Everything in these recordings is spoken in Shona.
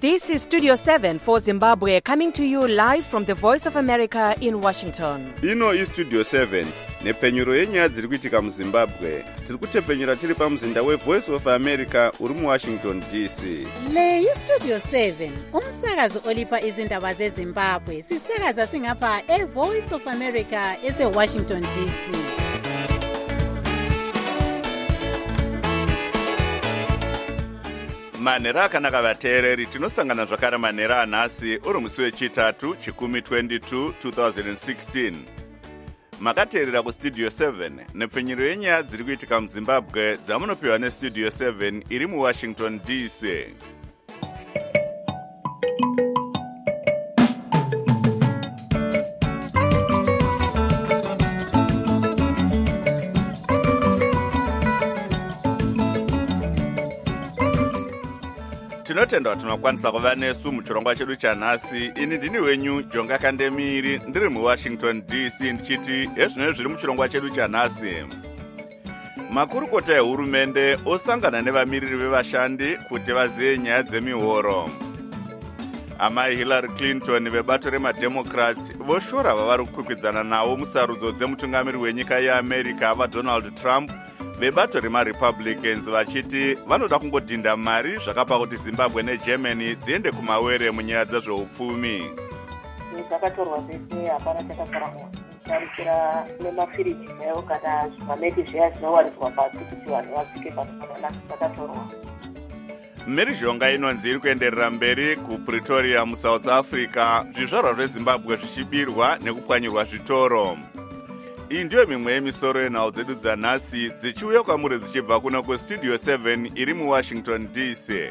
This is Studio 7 for Zimbabwe, coming to you live from the Voice of America in Washington. Ino iStudio 7 nepfenyuro yenyaya dziri kuitika muZimbabwe. Tiri kutepfenyura tiri pamuzinda weVoice of America uri muWashington DC. Le iStudio 7 umsakazo olipa izindaba zeZimbabwe. Sisakaza singapha eVoice of America eseWashington DC. Manhero akanaka vateereri, tinosangana zvakare manhero anhasi uri musi wechitatu chikumi 22 2016. Makateerera kuStudio 7 nepfenyuro yenyaya dziri kuitika muZimbabwe dzamunopiwa neStudio 7 iri muWashington DC. Tinotenda tunokwanisa kuva nesu muchirongwa chedu chanhasi. Ini ndini wenyu Jonga Kandemiri, ndiri muWashington DC ndichiti ezvinenge zviri muchirongwa chedu chanhasi. Makurukota ehurumende osangana nevamiriri vevashandi kuti vazive nyaya dzemihoro. Amai Hillary Clinton vebato remademocrats voshora vavari kukwikwidzana nawo musarudzo dzemutungamiri wenyika yeAmerica vaDonald Trump vebato remaRepublicans vachiti vanoda kungodhinda mari zvakapa kuti Zimbabwe neGermany dziende kumawere munyaya dzezveupfumi. Dzakatorwa dzese hapana chakasaramo. Tarisira nemafiriji nayo kana zvimameti zviya zvinowaridzwa pasi kuti vanhu vasvike panofanana dzakatorwa. Mhirizhonga inonzi iri kuenderera mberi kuPretoria muSouth Africa, zvizvarwa zveZimbabwe zvichibirwa nekupwanyirwa zvitoro. Iyi ndiyo mimwe yemisoro yenhau dzedu dzanhasi dzichiuya kwamuri dzichibva kuno kuStudio 7 iri muWashington DC.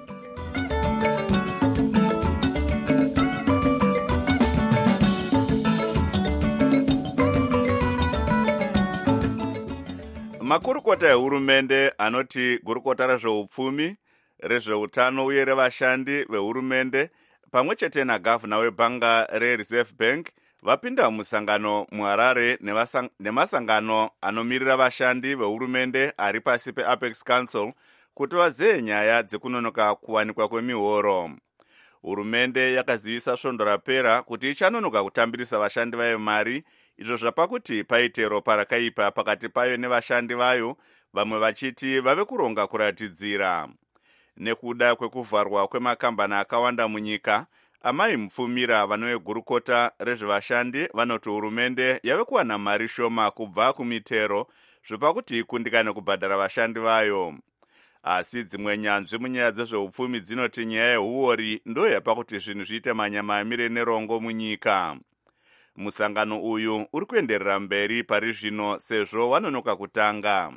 Makurukota ehurumende anoti gurukota rezveupfumi, rezveutano uye revashandi vehurumende pamwe chete nagavhuna webhanga reReserve Bank vapinda musangano muHarare nemasangano anomirira vashandi vehurumende ari pasi peApex Council kuti vazive nyaya dzekunonoka kuwanikwa kwemihoro. Hurumende yakazivisa svondo rapera kuti ichanonoka kutambirisa vashandi vayo mari, izvo zvapa kuti paite ropa rakaipa pakati payo nevashandi vayo, vamwe vachiti vave kuronga kuratidzira. Nekuda kwekuvharwa kwemakambani akawanda munyika, amai mupfumira vanovegurukota rezvevashandi vanoti hurumende yave kuwana mari shoma kubva kumitero zvipa kuti ikundikane kubhadhara vashandi vayo. Asi dzimwe nyanzvi munyaya dzezveupfumi dzinoti nyaya yehuori ndo yapa kuti zvinhu zviite manyama amire nerongo munyika. Musangano uyu uri kuenderera mberi pari zvino sezvo vanonoka kutanga.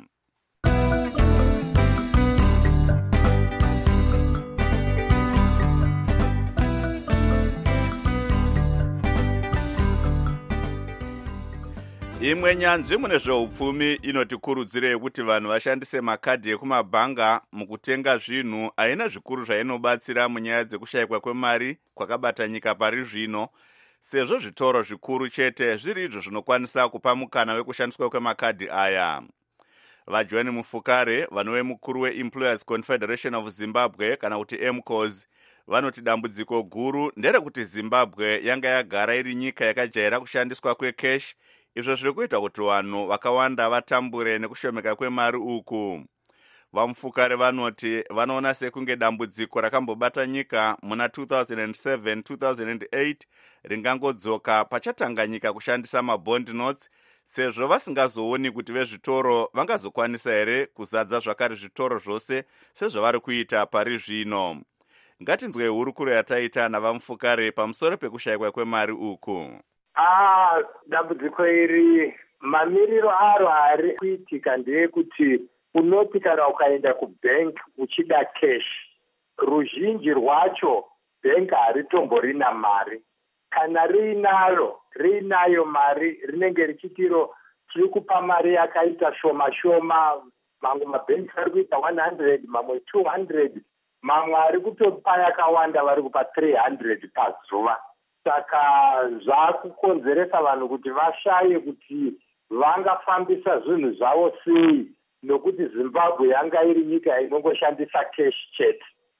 Imwe nyanzvi mune zveupfumi inotikurudzire kuti vanhu vashandise makadhi ekumabhanga mukutenga zvinhu haina zvikuru zvainobatsira munyaya dzekushayikwa kwemari kwakabata nyika pari zvino, sezvo zvitoro zvikuru chete zviri izvo zvinokwanisa kupa mukana wekushandiswa kwemakadhi aya. VaJohn Mufukare, vanove mukuru weEmployers Confederation of Zimbabwe kana kuti MCOS, vanoti dambudziko guru nderekuti Zimbabwe yanga yagara iri nyika yakajaira kushandiswa kwecash, izvo zviri kuita kuti vanhu vakawanda vatambure nekushomeka kwemari uku. Vamufukare vanoti vanoona sekunge dambudziko rakambobata nyika muna 2007-2008 ringangodzoka pachatanga nyika kushandisa mabond notes, sezvo vasingazooni kuti vezvitoro vangazokwanisa here kuzadza zvakare zvitoro zvose sezvavari kuita pari zvino. Ngatinzwe hurukuro yataita navamufukare pamusoro pekushayikwa kwemari uku. Dambudziko iri mamiriro aro ari kuitika ndeyekuti unoti kana ukaenda kubank uchida cash, ruzhinji rwacho bank haritomborina mari. Kana riinayo mari rinenge richitiro chiri kupa mari yakaita shoma shoma. Mamwe mabanks ari kuita 100, mamwe 200, mamwe ari kutopa yakawanda vari kupa 300 pazuva. Saka zvakukonzeresa vanhu kuti vashaye kuti vangafambisa zvinhu zvavo sei, nokuti Zimbabwe yanga iri nyika inongoshandisa cash chete.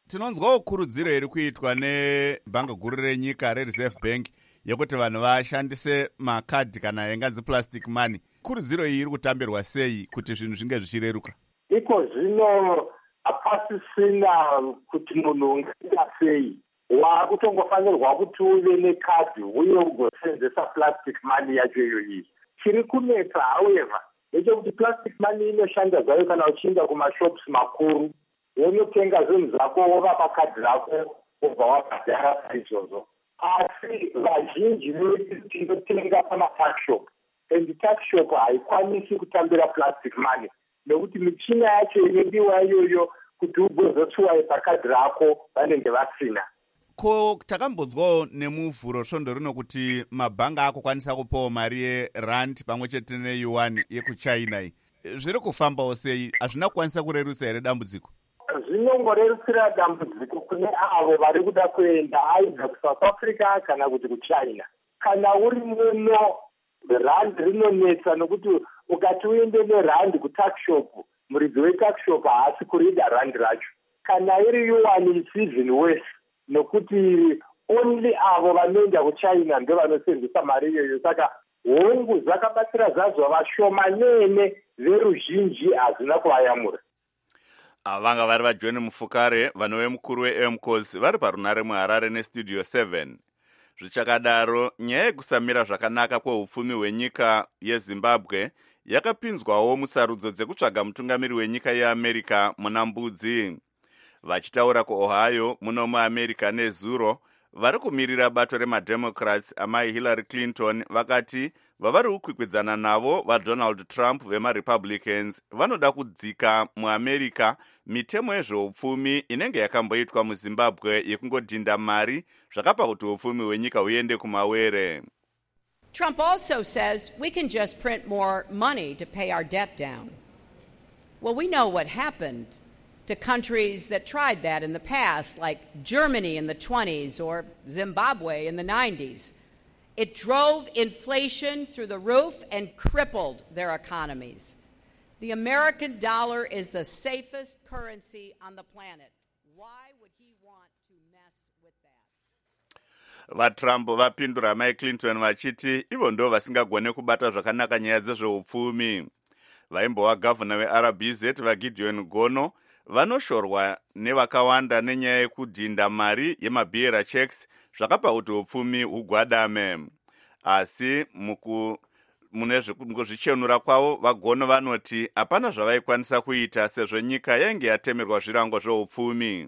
Tinonzwawo kurudziro iri kuitwa nebhanga guru renyika rereserve bank yekuti vanhu vashandise makadhi kana yanganzi plastic money. Kurudziro iyi iri kutambirwa sei kuti zvinhu zvinge zvichireruka? Iko zvino hapasisina kuti munhu ungaita sei. Wakutongofanirwa kuti uve nekadhi uye ugosenzesa plastic money yacho iyoyi. Chiri kunetsa however ndechekuti plastic money inoshanda zvayo kana uchienda kumashops makuru wonotenga zvinhu zvako wovapa kadhi rako wobva wabhadhara saizvozvo. Asi vazhinji tinotenga pamatakshop and takshop haikwanisi kutambira plastic money nekuti michina yacho inodiwa iyoyo kuti ugozoswaipa kadhi rako vanenge vasina. Ko takambonzwawo nemuvhuro svondo rino kuti mabhanga akukwanisa kupawo mari yerand pamwe chete neyuan yekuchina iyi. Zviri kufambawo sei? Hazvina kukwanisa kurerutsa here dambudziko? Zvinongorerutsira dambudziko kune avo vari kuda kuenda aibva kuSouth Africa kana kuti kuchina. Kana uri muno rand rinonetsa nokuti ukati uende nerand kutakshop, muridzi wetakshop haasi kurida rand racho. Kana iri yuan is even worse nokuti only avo vanoenda kuchina ndo vanosenzesa mari iyoyo. Saka hongu zvakabatsira zvazvo vashomanene veruzhinji hazvina kuvayamura. Vanga vari vaJohn Mufukare, vanhu vemukuru weEMCOS vari parunare muHarare nestudio 7. Zvichakadaro, nyaya yekusamira zvakanaka kweupfumi hwenyika yeZimbabwe yakapinzwawo musarudzo dzekutsvaga mutungamiri wenyika yeAmerica muna mbudzi. Vachitaura kuOhio muno muAmerica nezuro, vari kumirira bato remademocrats amai Hillary Clinton vakati vavari kukwikwidzana navo vaDonald Trump vemaRepublicans vanoda kudzika muAmerica mitemo yezveupfumi inenge yakamboitwa muZimbabwe yekungodhinda mari zvakapa kuti upfumi hwenyika huende kumawere. Trump also says we can just print more money to pay our debt down. Well, we know what happened to countries that tried that in the past, like Germany in the 20s or Zimbabwe in the 90s. It drove inflation through the roof and crippled their economies. The American dollar is the safest currency on the planet. Why would he want to mess with that? VaTrump vapindura mai Clinton vachiti ivo ndo vasingagone kubata zvakanaka nyaya dzezveupfumi. Vaimbova gavhuna weRBZ vaGideon Gono vanoshorwa nevakawanda nenyaya yekudhinda mari yemabearer checks zvakapa kuti upfumi hugwadame. Asi muzvichenura kwavo vaGono vanoti hapana zvavaikwanisa kuita sezvo nyika yainge yatemerwa zvirango zveupfumi.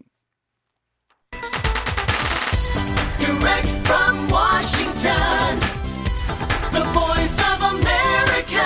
Direct from Washington, the voice of America,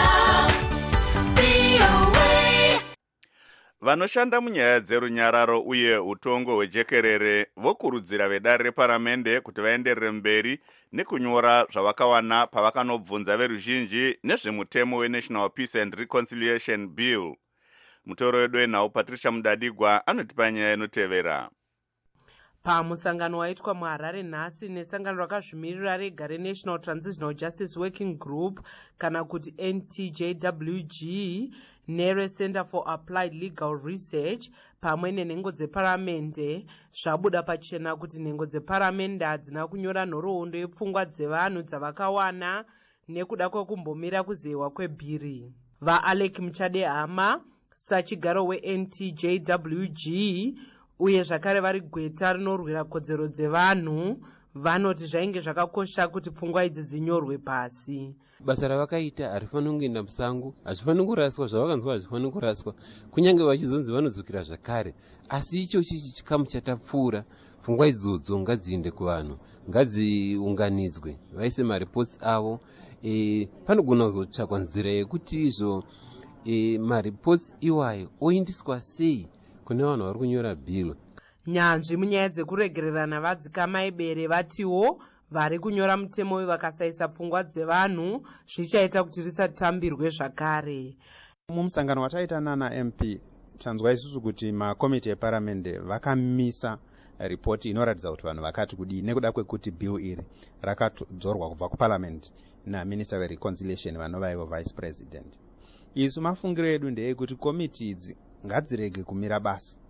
VOA. Vanoshanda munyaya dzerunyararo uye utongo hwejekerere vokurudzira vedare reparamende kuti vaenderere mberi nekunyora zvavakawana pavakanobvunza veruzhinji nezvemutemo weNational Peace and Reconciliation Bill. Mutoro wedu wenhau Patricia Mudadigwa anotipa nyaya inotevera. Pamusangano waitwa muHarare nhasi nesangano rakazvimirira rega reNational Transitional Justice Working Group kana kuti NTJWG nereCenter for Applied Legal Research pamwe nenhengo dzeparamende zvabuda pachena kuti nhengo dzeparamende hadzina kunyora nhoroondo yepfungwa dzevanhu dzavakawana nekuda kwekumbomira kuzeyiwa kwebhiri. VaAlec Muchadehama sachigaro weNTJWG uye zvakare vari gweta rinorwira kodzero dzevanhu vanoti zvainge zvakakosha kuti pfungwa idzi dzinyorwe pasi. Basa ravakaita harifaniri kungoenda musango, hazvifaniri kuraswa, zvavakanzwa hazvifaniri kuraswa, kunyange vachizonzi vanodzokera zvakare. Asi ichochi chikamu chatapfuura, pfungwa idzodzo ngadziende kuvanhu, ngadziunganidzwe, vaise maripotsi avo. Panogona kuzotsvakwa nzira yekuti izvo maripotsi iwayo oindiswa sei kune vanhu vari kunyora bhilo. Nyanzvi munyaya dzekuregererana vadzikama ibere vatiwo vari kunyora mutemo uyu vakasaisa pfungwa dzevanhu zvichaita kuti risatambirwe zvakare. Mumusangano wataita nana MP tanzwa isusu kuti makomiti eparamende vakamisa ripoti inoratidza kuti vanhu vakati kudii nekuda kwekuti bill iri rakadzorwa kubva kuparliament naminister wereconciliation vanova ivo vice president. Isu mafungiro edu ndeyekuti komiti idzi ngadzirege kumira basa,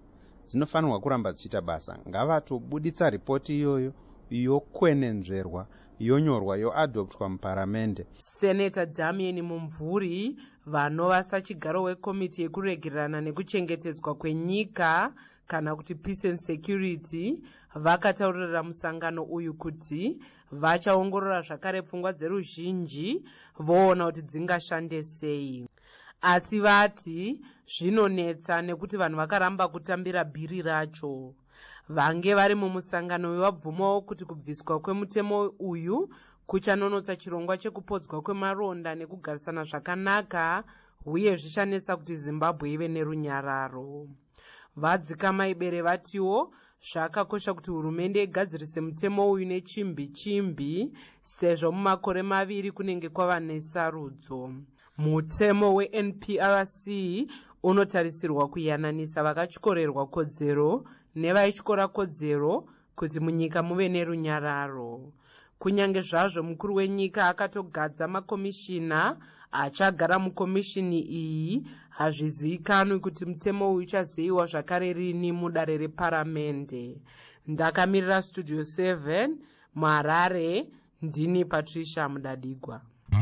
dzinofanirwa kuramba dzichiita basa. Ngavatobuditsa ripoti iyoyo yokwenenzverwa, yonyorwa, yoadoptwa muparamende. Senator Damian Mumvuri, vanova sachigaro wekomiti yekuregerana nekuchengetedzwa kwenyika kana kuti Peace and Security, vakataurira musangano uyu kuti vachaongorora zvakare pfungwa dzeruzhinji voona kuti dzingashande sei. Asi vati zvinonetsa nekuti vanhu vakaramba kutambira bhiri racho. Vange vari mumusangano wevabvumawo kuti kubviswa kwemutemo uyu kuchanonotsa chirongwa chekupodzwa kwemaronda nekugarisana zvakanaka, uye zvichanetsa kuti Zimbabwe ive nerunyararo. Vadzikama ibere vatiwo zvakakosha kuti hurumende igadzirise mutemo uyu nechimbi sezvo mumakore maviri kunenge kwava nesarudzo. Mutemo weNPRC unotarisirwa kuyananisa vakatyorerwa kodzero nevaityora kodzero kuti munyika muve nerunyararo. Kunyange zvazvo mukuru wenyika akatogadza makomishina achagara mukomishini iyi, hazvizivikanwi kuti mutemo uyu uchazeyiwa zvakare rini mudare reparamende. Ndakamirira Studio 7 muHarare, ndini Patricia Mudadigwa.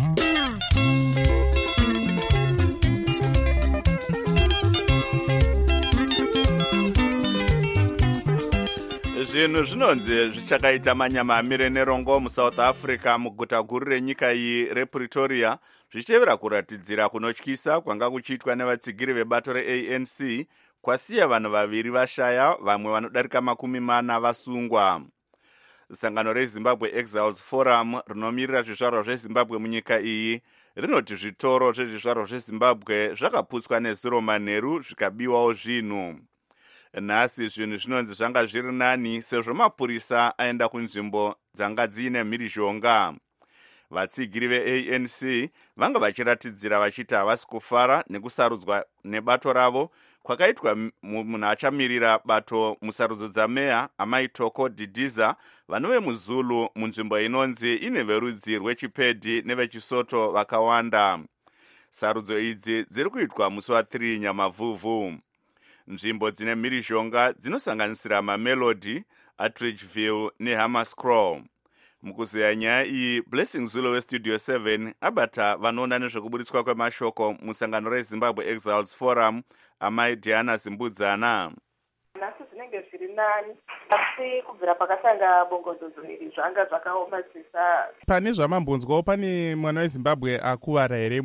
Zvinhu zvinonzi zvichakaita manyama amire nerongo muSouth Africa muguta guru renyika iyi rePretoria, zvichitevera kuratidzira kunotyisa kwanga kuchiitwa nevatsigiri vebato reANC kwasiya vanhu vaviri vashaya, vamwe vanodarika 40 vasungwa. Sangano reZimbabwe Exiles Forum rinomirira zvizvarwa zveZimbabwe munyika iyi rinoti zvitoro zvezvizvarwa zveZimbabwe zvakaputswa nezuro manheru zvikabiwawo zvinhu. Nhasi zvinhu zvinonzi zvanga zviri nani sezvo mapurisa aenda kunzvimbo dzanga dziine mhirizhonga. Vatsigiri veANC vanga vachiratidzira vachiti havasi kufara nekusarudzwa nebato ravo kwakaitwa munhu achamirira bato musarudzo dzameya Amaitoko Didiza, vanhu vemuZulu munzvimbo inonzi ine verudzi rwechiPedi nevechiSoto vakawanda. Sarudzo idzi dziri kuitwa musi wa3 Nyamavhuvhu. Nzvimbo dzine mhirizhonga dzinosanganisira Mamelodi, Atteridgeville neHammerskraal. Mukuzeya nyaya iyi, Blessing Zulu weStudio 7 abata vanoona nezvekuburitswa kwemashoko musangano reZimbabwe Exiles Forum, amai Diana Zimbudzana. Nhasi zvinenge zviri nani, asi kubvira pakatanga bongozozo iri zvanga zvakaomadzisa. Pane zvamambonzwawo, pane mwana weZimbabwe akuwara here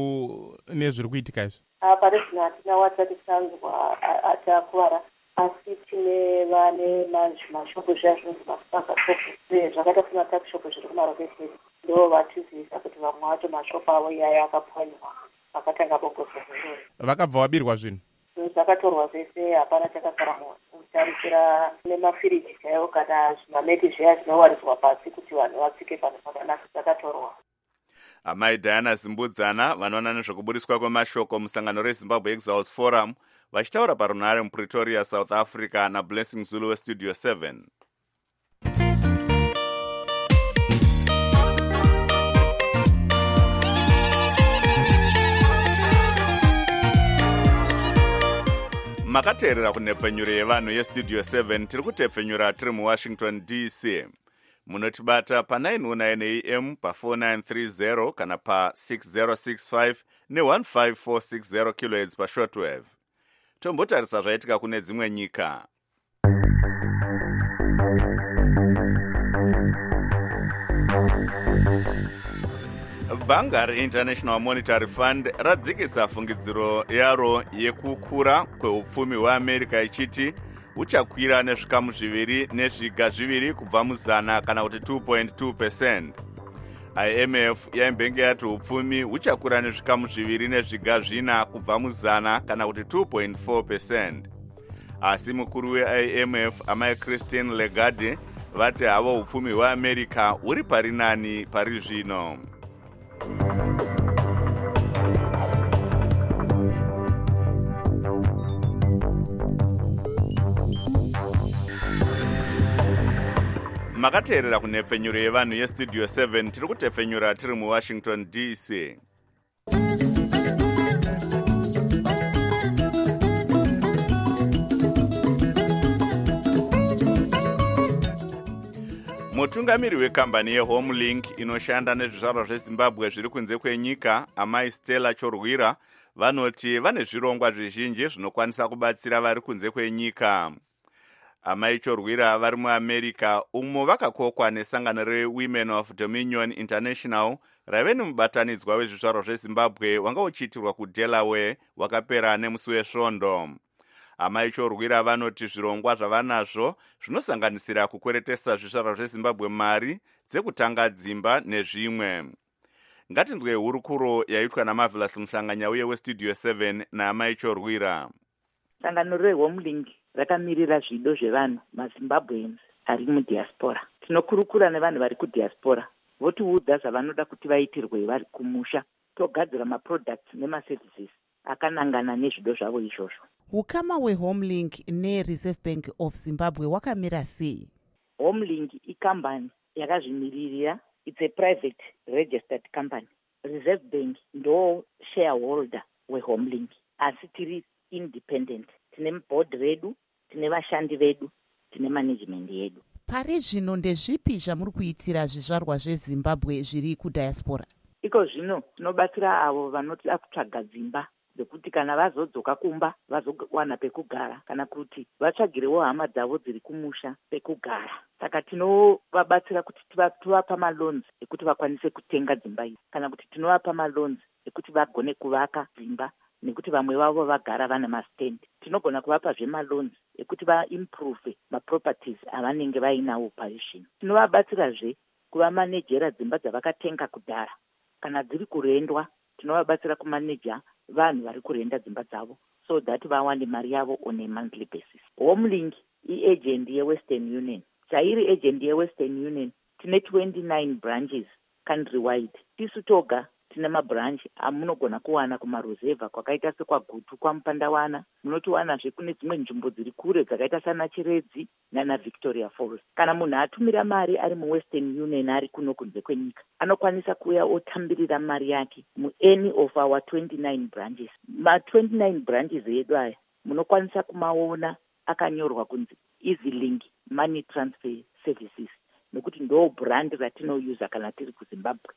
nezviri kuitika izvi? Pane zvino hatina watsati tanzwa atakuwara, asi tine vane mashoko zvinonzi mafakashopu zvakatafuna takishopu zviri kumarokesheni, ndo vatizivisa kuti vamwe vacho mashoko avo iyaya akapwanywa vakatanga bongozozo. Vakabva wabirwa zvinhu? Zvakatorwa zvese, hapana chakasara kutarisira nemafiriji chaiwo kana zvimameti zviya zvinowaridzwa pasi kuti vanhu vatsike panhu pakanaka zvakatorwa. Amai Diana Zimbudzana vanoona nezvekuburiswa kwemashoko musangano reZimbabwe Exiles Forum vachitaura parunhare muPretoria, South Africa naBlessing Zulu weStudio 7. Makateerera kunhepfenyuro yevanhu yeStudio 7 tiri kutepfenyura tiri muWashington DC. Munotibata pa909 AM pa4930 kana pa6065 ne15460 kHz pashortwave. Tombotarisa zvaitika kune dzimwe nyika. Bhanga reInternational Monetary Fund radzikisa fungidziro yaro yekukura kweupfumi hweAmerica ichiti uchakwira nezvikamu 2 nezviga 2 kubva muzana kana kuti 2.2%. IMF yaimbenge yati upfumi uchakura nezvikamu 2 nezviga 4 kubva muzana kana kuti 2.4%. Asi mukuru weIMF amai Christine Lagarde vati havo upfumi hweAmerica uri pari nani pari zvino. Makateerera kunhepfenyuro yevanhu yeStudio 7 tiri kutepfenyura tiri muWashington DC. mutungamiri wekambani yehomelink inoshanda nezvizvarwa zvezimbabwe zviri kunze kwenyika, amai Stella Chorwira, vanoti vane zvirongwa zvizhinji zvinokwanisa kubatsira vari kunze kwenyika. Amai Chorwira vari muAmerica umo vakakokwa nesangano reWomen of Dominion International rave nemubatanidzwa wezvizvarwa zvezimbabwe wanga uchiitirwa kuDelaware wakapera nemusi wesvondo. Amai Chorwira vanoti zvirongwa zvavanazvo zvinosanganisira kukweretesa zvizvarwa zvezimbabwe mari dzekutanga dzimba nezvimwe. Ngatinzwe hurukuro yaitwa naMarvelous Muhlanganya uye weStudio 7 naamai Chorwira. Sangano reHomelink rakamirira zvido zvevanhu maZimbabweans ari mudiaspora. Tinokurukura nevanhu vari kudiaspora, votiudza zvavanoda kuti vaitirwe vari kumusha. Togadzira maproducts nemaservices akanangana nezvido zvavo izvozvo. Ukama hweHomelink neReserve Bank of Zimbabwe wakamira sei? Homelink ikambani yakazvimirira. It's a private registered company. Reserve Bank ndo shareholder weHomelink, asi tiri independent. Tine board redu, tine vashandi vedu, tine management yedu. Pari zvino ndezvipi zvamuri kuitira zvizvarwa zveZimbabwe zviri kudiaspora? Iko zvino tinobatsira avo vanoti akutsvaga dzimba dzekuti kana vazodzoka kumba vazowana pekugara, kana kuti vatsvagirewo hama dzavo dziri kumusha pekugara. Saka tinovabatsira kuti tovapa maloans ekuti vakwanise kutenga dzimba idzi, kana kuti tinovapa maloans ekuti vagone kuvaka dzimba, nekuti vamwe vavo vagara vana mastand. Tinogona kuvapa zvemaloans ekuti vaimprove maproperties avanenge vainawo parizvino. Tinovabatsirazve kuvamanejera dzimba dzavakatenga kudhara. Kana dziri kurendwa, tinovabatsira kumaneja vanhu vari kurenda dzimba dzavo so that vawane mari yavo on a monthly basis. Homelink iagent yeWestern Union. Chairi agent yeWestern Union, tine 29 branches countrywide. Tisu toga tine mabranch amunogona kuwana kumaruzevha kwakaita sekwaGutu, kwaMupandawana. Munotiwanazve kune dzimwe nzvimbo dziri kure dzakaita sana Chiredzi nana Victoria Falls. Kana munhu atumira mari ari muWestern Union ari kuno kunze kwenyika, anokwanisa kuuya otambirira mari yake muany of our 29 branches. Ma29 branches edu aya munokwanisa kumaona akanyorwa kunzi EasyLink Money Transfer Services, nokuti ndo brand ratinousa kana tiri kuZimbabwe.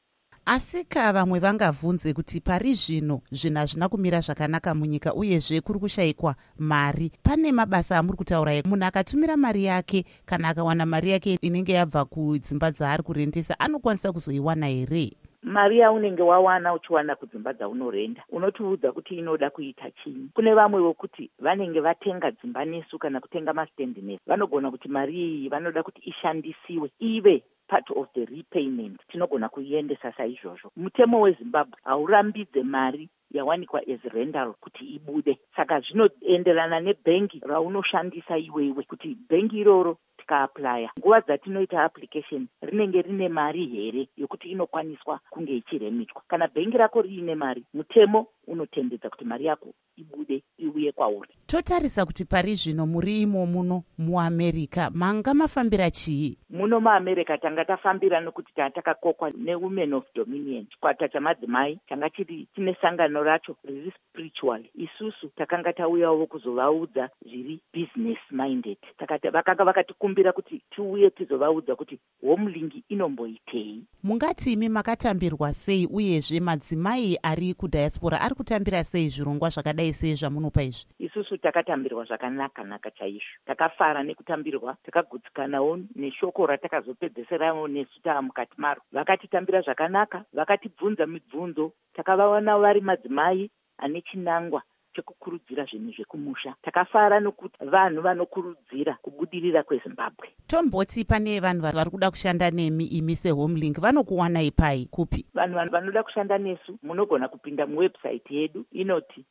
Asika vamwe vangabvunze kuti pari zvino zvinhu hazvina kumira zvakanaka munyika, uyezve kuri kushayikwa mari. Pane mabasa amuri kutaura munhu akatumira mari yake kana akawana mari yake inenge yabva kudzimba dzaari kurendesa anokwanisa kuzoiwana here? Mari yaunenge wawana uchiwana kudzimba dzaunorenda unotiudza kuti inoda kuita chini. Kune vamwe vokuti vanenge vatenga dzimba nesu kana kutenga mastand nesu, vanogona kuti mari iyi vanoda kuti ishandisiwe ive part of the repayment. Tinogona kuiendesa saizvozvo. Mutemo weZimbabwe haurambidze mari yawanikwa as rental kuti ibude. Saka zvinoenderana nebhengi raunoshandisa iwewe kuti bhengi iroro tikaaplya. Nguva dzatinoita application rinenge rine mari here yokuti inokwaniswa kunge ichiremitwa. Kana bhengi rako riine mari, mutemo unotendedza kuti mari yako ibude iuye kwauri. Totarisa kuti pari zvino muri imo muno muAmerica manga mafambira chii? Muno muAmerica tanga tafambira nokuti takakokwa neWomen of Dominion, chikwata chamadzimai changa chine sangano racho riri spiritual. Isusu takanga tauyawo kuzovaudza zviri business minded. Vakanga vakatikumbira kuti tiuye tizovaudza kuti Homelink inomboitei. Mungati imi makatambirwa sei, uyezve madzimai ari kudiaspora ari kutambira sei zvirongwa zvakadai sei zvamunopa izvi? Isusu takatambirwa zvakanaka chaizvo. Takafara nekutambirwa, takagutsikanawo neshoko ratakazopedzeserawo nesu mukati maro. Vakatitambira zvakanaka, vakatibvunza mibvunzo, takavaona vari madzimai ane chinangwa chekukurudzira zvinhu zvekumusha. Takafara nokuti vanhu vanokurudzira kubudirira kweZimbabwe. Tomboti pane vanhu vari kuda kushanda nemi imi seHomelink vanokuwanai pai kupi? Vanhu vanoda kushanda nesu munogona kupinda muwebsite yedu inoti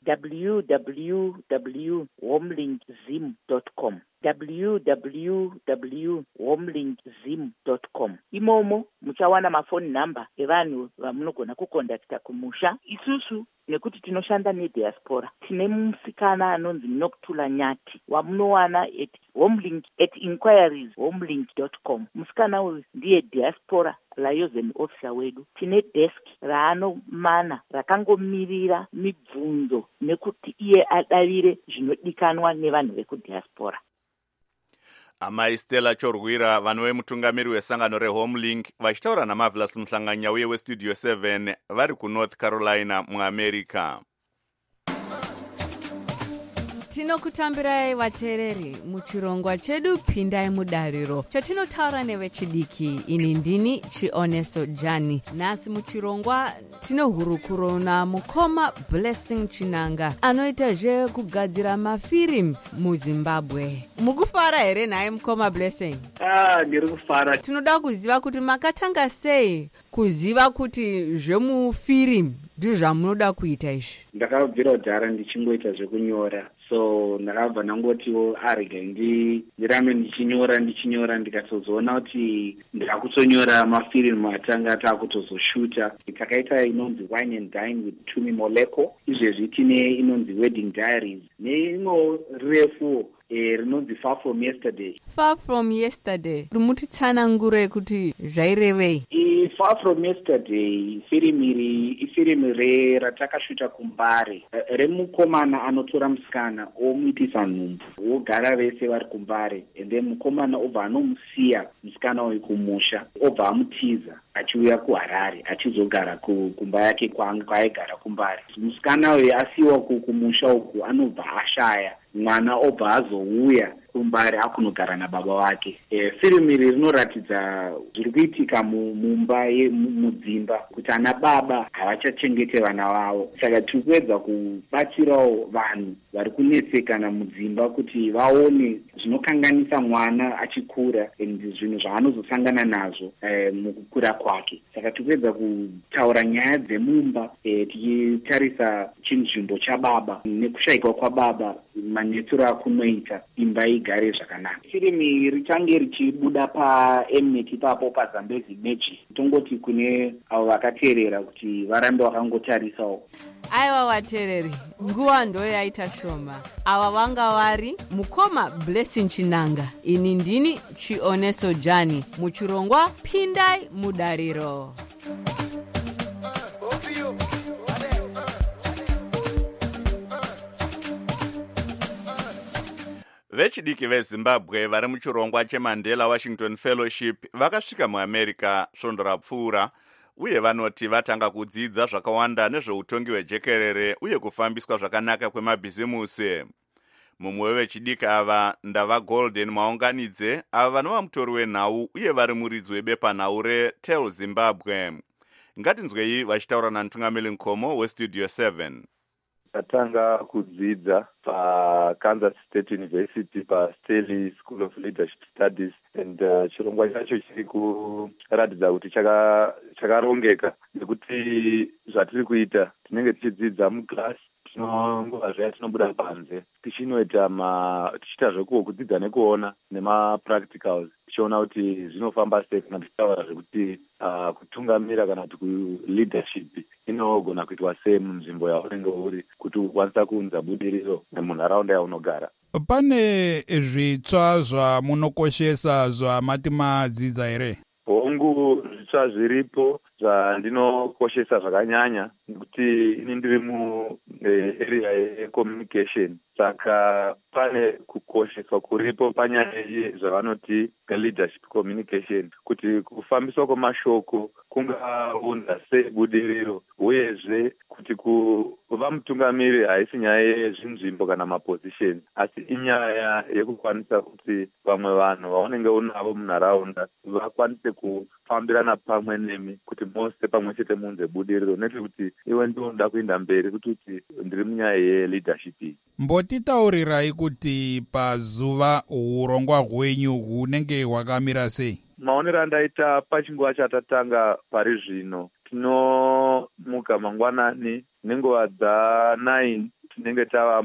www.homelinkzim.com www.homelinkzim.com. Imomo muchawana mafoni namba evanhu vamunogona kukontakta kumusha. Isusu nekuti tinoshanda nediaspora, tine musikana anonzi Noctula Nyati wamunowana at Homelink at inquiries@homelink.com. Musikana uyu ndiye diaspora liaison officer wedu. Tine desk raanomana rakangomirira mibvunzo nekuti iye adavire zvinodikanwa nevanhu vekudiaspora. amai Stella Chorwira vanhu vemutungamiri wesangano reHomelink vachitaura naMarvelous Muhlanganya uye weStudio 7 vari kuNorth Carolina muAmerica. Tinokutambirai vateereri muchirongwa chedu Pindai Mudariro chatinotaura nevechidiki. Ini ndini Chioneso Jani. Nhasi muchirongwa tinohurukuro namukoma Blessing Chinanga anoita zvekugadzira mafirimu muZimbabwe. Mukufara here naye mukoma Blessing? Ndiri kufara. Tinoda kuziva kuti makatanga sei kuziva kuti zvemufirimu ndizvo zvamunoda kuita izvi. Ndakabvira kudhara ndichingoita zvekunyora, so ndakabva ndangotiwo arege ndirambe ndichinyora ndikatozoona kuti ndakutonyora mafirimu atanga takutozoshuta. Takaita inonzi Wine and Dine with Tumi Moleko, izvezvi tine inonzi Wedding Diaries neimwe refu rinonzi Far From Yesterday. Far From Yesterday rimutitsanangure kuti zvairevei? Far From Yesterday ifirimu ratakashuta kuMbare, remukomana anotora musikana omuitisa nhumbu, vogara vese vari kuMbare, ende mukomana obva anomusiya musikana uyu kumusha, obva amutiza achiuya kuHarare achizogara kumba yake kwaaigara kuMbare. Musikana uyu asiyiwa kumusha uku anobva ashaya mwana, obva azouya kuMbare akunogara nababa wake. Firimu iri rinoratidza zviri kuitika mumba mudzimba, kuti ana baba havachachengete vana vavo. Saka tiri kuedza kubatsirawo vanhu vari kunetsekana mudzimba kuti vaone zvinokanganisa mwana achikura zvinhu zvaanozosangana nazvo mukukura kwake. Saka tiri kuedza kutaura nyaya dzemumba, tichitarisa chinzvimbo chababa nekushayikwa kwababa, manetsero akunoita imba igare zvakanaka. Firimu iri richange richibuda paMnet ipapo paZambezi Magic. Tongoti kune avo vakateerera kuti varambe vakangotarisawo. Aiwa vateereri, nguva ndo yaita shoma. Ava vanga vari mukoma Blessing Chinanga. Ini ndini Chioneso Jani muchirongwa Pindai Mudariro. Vechidiki veZimbabwe vari muchirongwa cheMandela Washington Fellowship vakasvika muAmerica svondo rapfuura, uye vanoti vatanga kudzidza zvakawanda nezveutongi hwejekerere uye kufambiswa zvakanaka kwemabhizimusi. Mumwe wevechidiki ava ndava Golden Maunganidze, ava vanova mutori wenhau uye vari muridzi webepanhau reTell Zimbabwe. Ngatinzwei vachitaura namutungamiri Nkomo weStudio 7. Tatanga kudzidza paKansas State University paStaley School of Leadership Studies, and chirongwa chacho chiri kuratidza kuti chakarongeka nekuti zvatiri kuita tinenge tichidzidza muklasi, tinongova zviya tinobuda panze tichiita zvekudzidza nekuona nemapracticals, tichiona kuti zvinofamba sei kana tichitaura zvekuti kutungamira kana kuti kuleadership inogona kuitwa sei munzvimbo yaunenge uri kuti ukwanisa kuunza budiriro nemunharaunda yaunogara. Pane zvitsva zvamunokoshesa zvamati madzidza here? Hongu, zvitsva zviripo zvandinokoshesa zvakanyanya nekuti ini ndiri muarea yecommunication, saka pane kukosheswa kuripo panyaya zvavanoti leadership communication, kuti kufambiswa kwemashoko kungaunza sei budiriro, uyezve kuti kuva mutungamiri haisi nyaya yezvinzvimbo kana maposition, asi inyaya yekukwanisa kuti vamwe vanhu vaunenge unavo munharaunda vakwanise kufambirana pamwe nemi kuti mose pamwe chete muunze budiriro, nekuti iwe ndiwo unoda kuenda mberi kuti ndiri munyaya yeleadership iyi. Mbotitaurirai kuti pazuva urongwa hwenyu hunenge hwakamira sei? Maonero andaita pachinguva chatatanga pari zvino, tinomuka mangwanani nenguva dza9 tinenge tava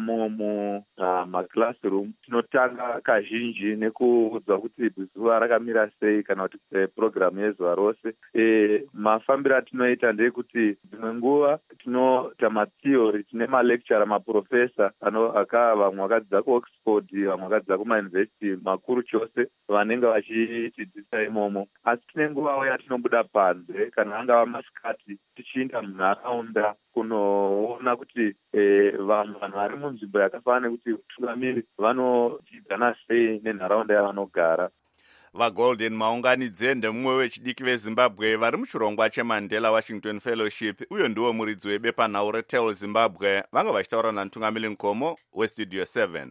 maclassroom. Tinotanga kazhinji nekuudzwa kuti zuva rakamira sei kana kuti programu yezuva rose. Mafambiro atinoita ndeyekuti dzimwe nguva tinoita matheory, tine malecturer, maprofesa vamwe vakadzidza kuOxford, vamwe vakadzidza kumauniversity makuru chose vanenge vachitidzidzisa imomo. Asi tine nguva yatinobuda panze kana angava masikati tichiinda munharaunda kunoona kuti vanhu vari munzvimbo yakafanana nekuti vatungamiri vanodzidzana sei nenharaunda yavanogara. vagolden maunganidze ndemumwe wechidiki vezimbabwe vari muchirongwa chemandela washington fellowship uye ndiwo muridzi webepanhau retel zimbabwe vanga vachitaura namutungamiri nkomo westudio 7.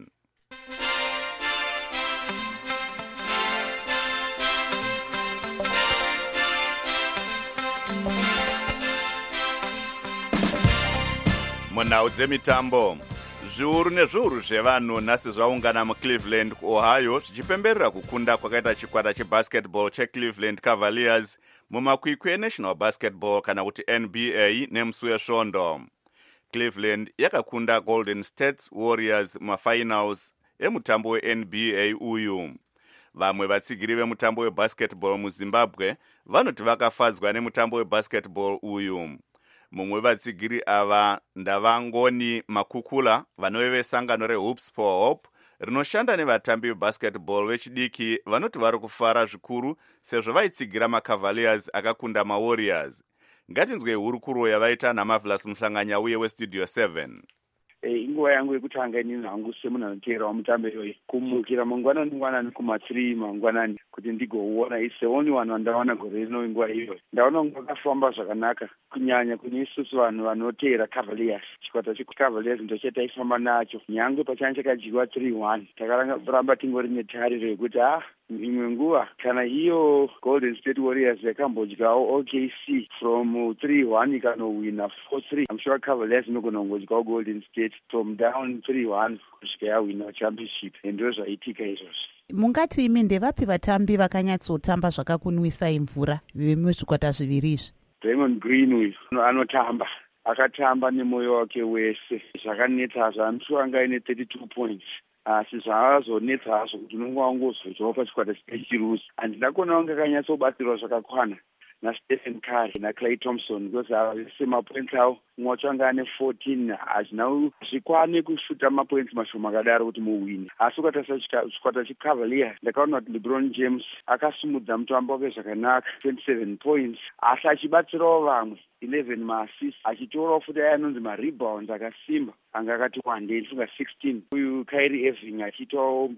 munhau dzemitambo, zviuru nezviuru zvevanhu nhasi zvaungana mucleveland ohio zvichipemberera kukunda kwakaita chikwata chebasketball checleveland cavaliers mumakwikwi enational basketball kana kuti nba nemusi wesvondo. cleveland yakakunda golden state warriors mumafinals emutambo wenba uyu. vamwe vatsigiri vemutambo webasketball muzimbabwe vanoti vakafadzwa nemutambo webasketball uyu. mumwe vatsigiri ava ndavangoni makukula vanove vesangano rehoops for hope rinoshanda nevatambi vebasketball vechidiki vanoti vari kufara zvikuru sezvo vaitsigira macavaliers akakunda mawarriors. ngatinzwe hurukuro yavaita naMarvelous Mhlanganya uye westudio 7. inguva yangu yekutanga inini hangu semunhu anoteera wamutambo iyoyi kumukira mangwanani kuma3 mangwanani kuti ndigouona. Is the only one wandaona gore rino inguva iyoyi. ndaona ngakafamba zvakanaka kunyanya kune isusu vanhu vanoteera Cavaliers. chikwata cheCavaliers ndo chataifamba nacho nyangwe pachana chakadyiwa 3-1 takaramba tingori netariro yekuti imwe nguva kana iyo Golden State Warriors yakambodyawo OKC from 3-1 ikanowina 4-3, I'm sure Cavaliers inogona kungodyawo Golden State from down 3-1 kusvika yawina championship. Ndo zvaitika izvozvo. mungati imi ndevapi vatambi vakanyatsotamba zvakakunwisai mvura vemuzvikwata zviviri izvi? Draymond Green uyu anotamba, akatamba nemwoyo wake wese. zvakanetsa hazvo, I'm sure anga ine 32 points. asi zvazonetsa hazvo kuti unenge wangozodyawo pachikwata chechirusi. handina kuona kunge akanyatsobatsirwa zvakakwana naStephen Curry naClay Thompson because vese mapoints avo mumwe wacho anga ane 14. hazvina zvikwane kushuta mapoints mashoma akadaro kuti muwini. asi ukatarisa chikwata cheCavaliers ndakaona kuti LeBron James akasimudza mutambo wake zvakanaka, 27 points, asi achibatsirawo vamwe 11 maassist, achitorawo futi aya anonzi marebounds akasimba anga akati wandei ndifunga 16. uyu Kyrie Irving achiitawo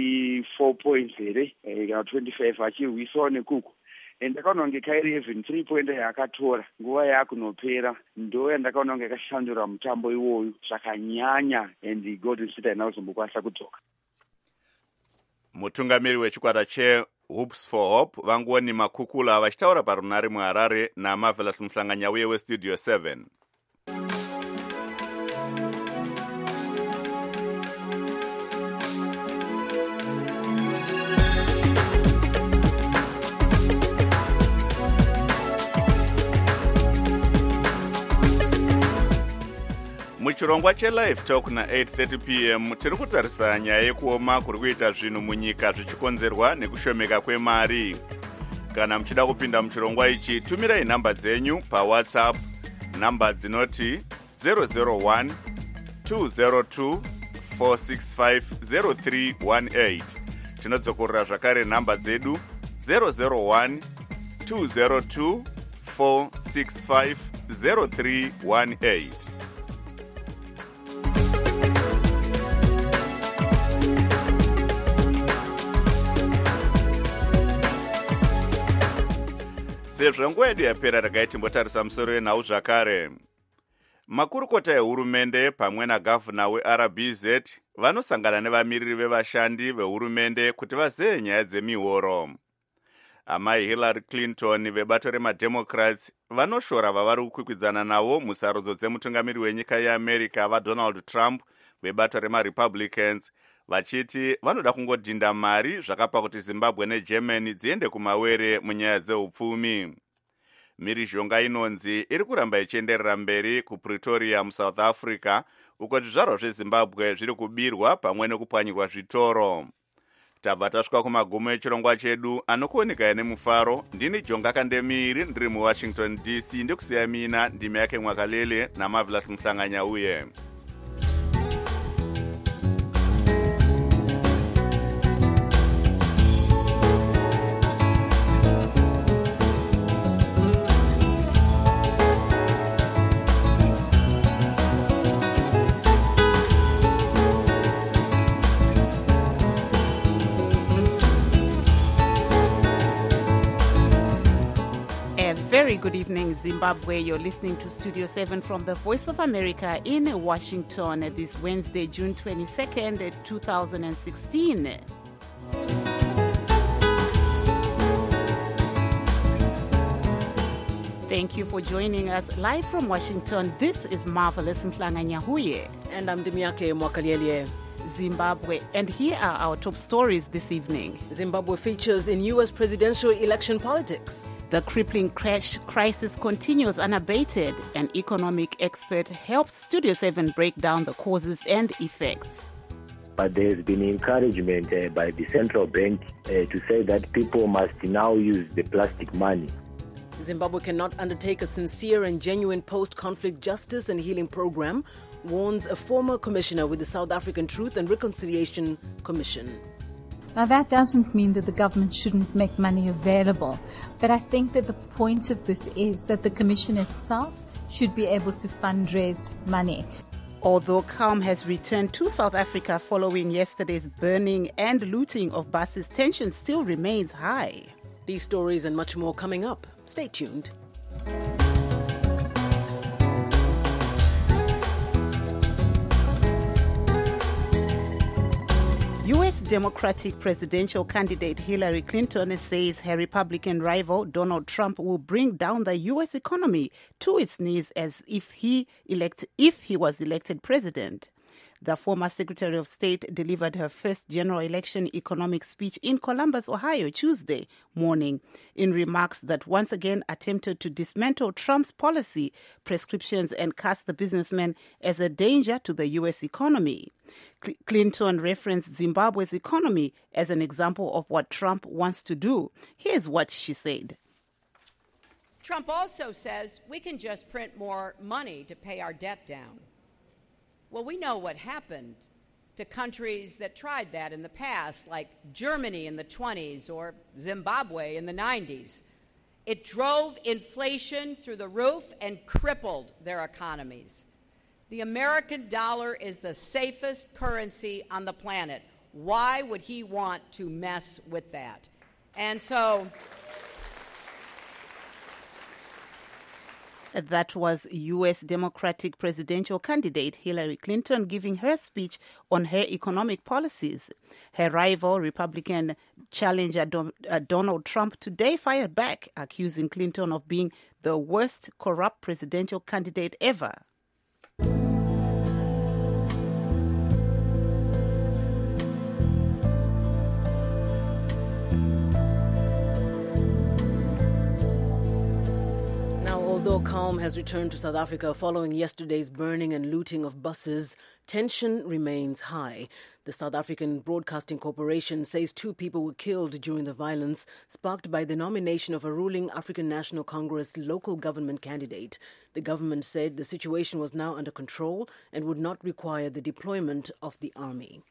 24 points here kana 25 achirwisawo nekuku. ndakaona kunge Kyrie Irving 3-pointer yaakatora nguva yakunopera ndo yandakaona kunge yakashandura mutambo iwoyu zvakanyanya and Golden State haina kuzombokwanisa kudzoka. mutungamiri wechikwata chehoops for hope vangoni makukula vachitaura parunare muharare naMarvelous Mhlanganya uye westudio 7. muchirongwa chelive talk na8:30 p.m. tiri kutarisa nyaya yekuoma kuri kuita zvinhu munyika zvichikonzerwa nekushomeka kwemari. kana muchida kupinda muchirongwa ichi tumirai nhamba dzenyu pawhatsapp, nhamba dzinoti 001 202 465 0318. tinodzokorera zvakare nhamba dzedu 001 202 465 0318. sezvo nguva yedu yapera regai timbotarisa musoro wenhau zvakare. makurukota ehurumende pamwe nagavhuna weRBZ vanosangana nevamiriri vevashandi vehurumende kuti vazeye nyaya dzemihoro. amai Hillary Clinton vebato remademocrats vanoshora vavari kukwikwidzana navo musarudzo dzemutungamiri wenyika yeAmerica vaDonald Trump vebato remaRepublicans vachiti vanoda kungodhinda mari zvakapa kuti Zimbabwe neGermany dziende kumawere munyaya dzeupfumi. mhirizhonga inonzi iri kuramba ichienderera mberi kuPretoria muSouth Africa uko zvizvarwa zveZimbabwe zviri kubirwa pamwe nekupwanyirwa zvitoro. tabva tasvika kumagumo echirongwa chedu anokuoneka nemufaro. ndini Jonga Kandemiri ndiri muWashington DC ndikusiya mina ndimi yake Mwakalele naMarvelous Mhlanganya uye good evening, Zimbabwe. You're listening to Studio 7 from the Voice of America in Washington this Wednesday, June 22nd, 2016. Thank you for joining us live from Washington. This is Marvelous Mhlanga Nyahuye. And I'm Dimiake Mwakaliele. Zimbabwe. And here are our top stories this evening. Zimbabwe features in U.S. presidential election politics. The crippling crash crisis continues unabated. An economic expert helps Studio 7 break down the causes and effects. But there's been encouragement by the central bank to say that people must now use the plastic money. Zimbabwe cannot undertake a sincere and genuine post-conflict justice and healing program, warns a former commissioner with the South African Truth and Reconciliation Commission. Now, that doesn't mean that the government shouldn't make money available, but I think that the point of this is that the commission itself should be able to fundraise money. Although calm has returned to South Africa following yesterday's burning and looting of buses, tension still remains high. These stories and much more coming up. Stay tuned. U.S. Democratic presidential candidate Hillary Clinton says her Republican rival Donald Trump will bring down the U.S. economy to its knees as if he was elected president. The former Secretary of State delivered her first general election economic speech in Columbus, Ohio, Tuesday morning, in remarks that once again attempted to dismantle Trump's policy prescriptions and cast the businessman as a danger to the U.S. economy. Clinton referenced Zimbabwe's economy as an example of what Trump wants to do. Here's what she said. Trump also says we can just print more money to pay our debt down. Well, we know what happened to countries that tried that in the past, like Germany in the 20s or Zimbabwe in the 90s. It drove inflation through the roof and crippled their economies. The American dollar is the safest currency on the planet. Why would he want to mess with that? And so that was U.S. Democratic presidential candidate Hillary Clinton giving her speech on her economic policies. Her rival, Republican challenger Donald Trump, today fired back, accusing Clinton of being the worst corrupt presidential candidate ever. Although calm has returned to South Africa following yesterday's burning and looting of buses, tension remains high. The South African Broadcasting Corporation says 2 people were killed during the violence sparked by the nomination of a ruling African National Congress local government candidate. The government said the situation was now under control and would not require the deployment of the army.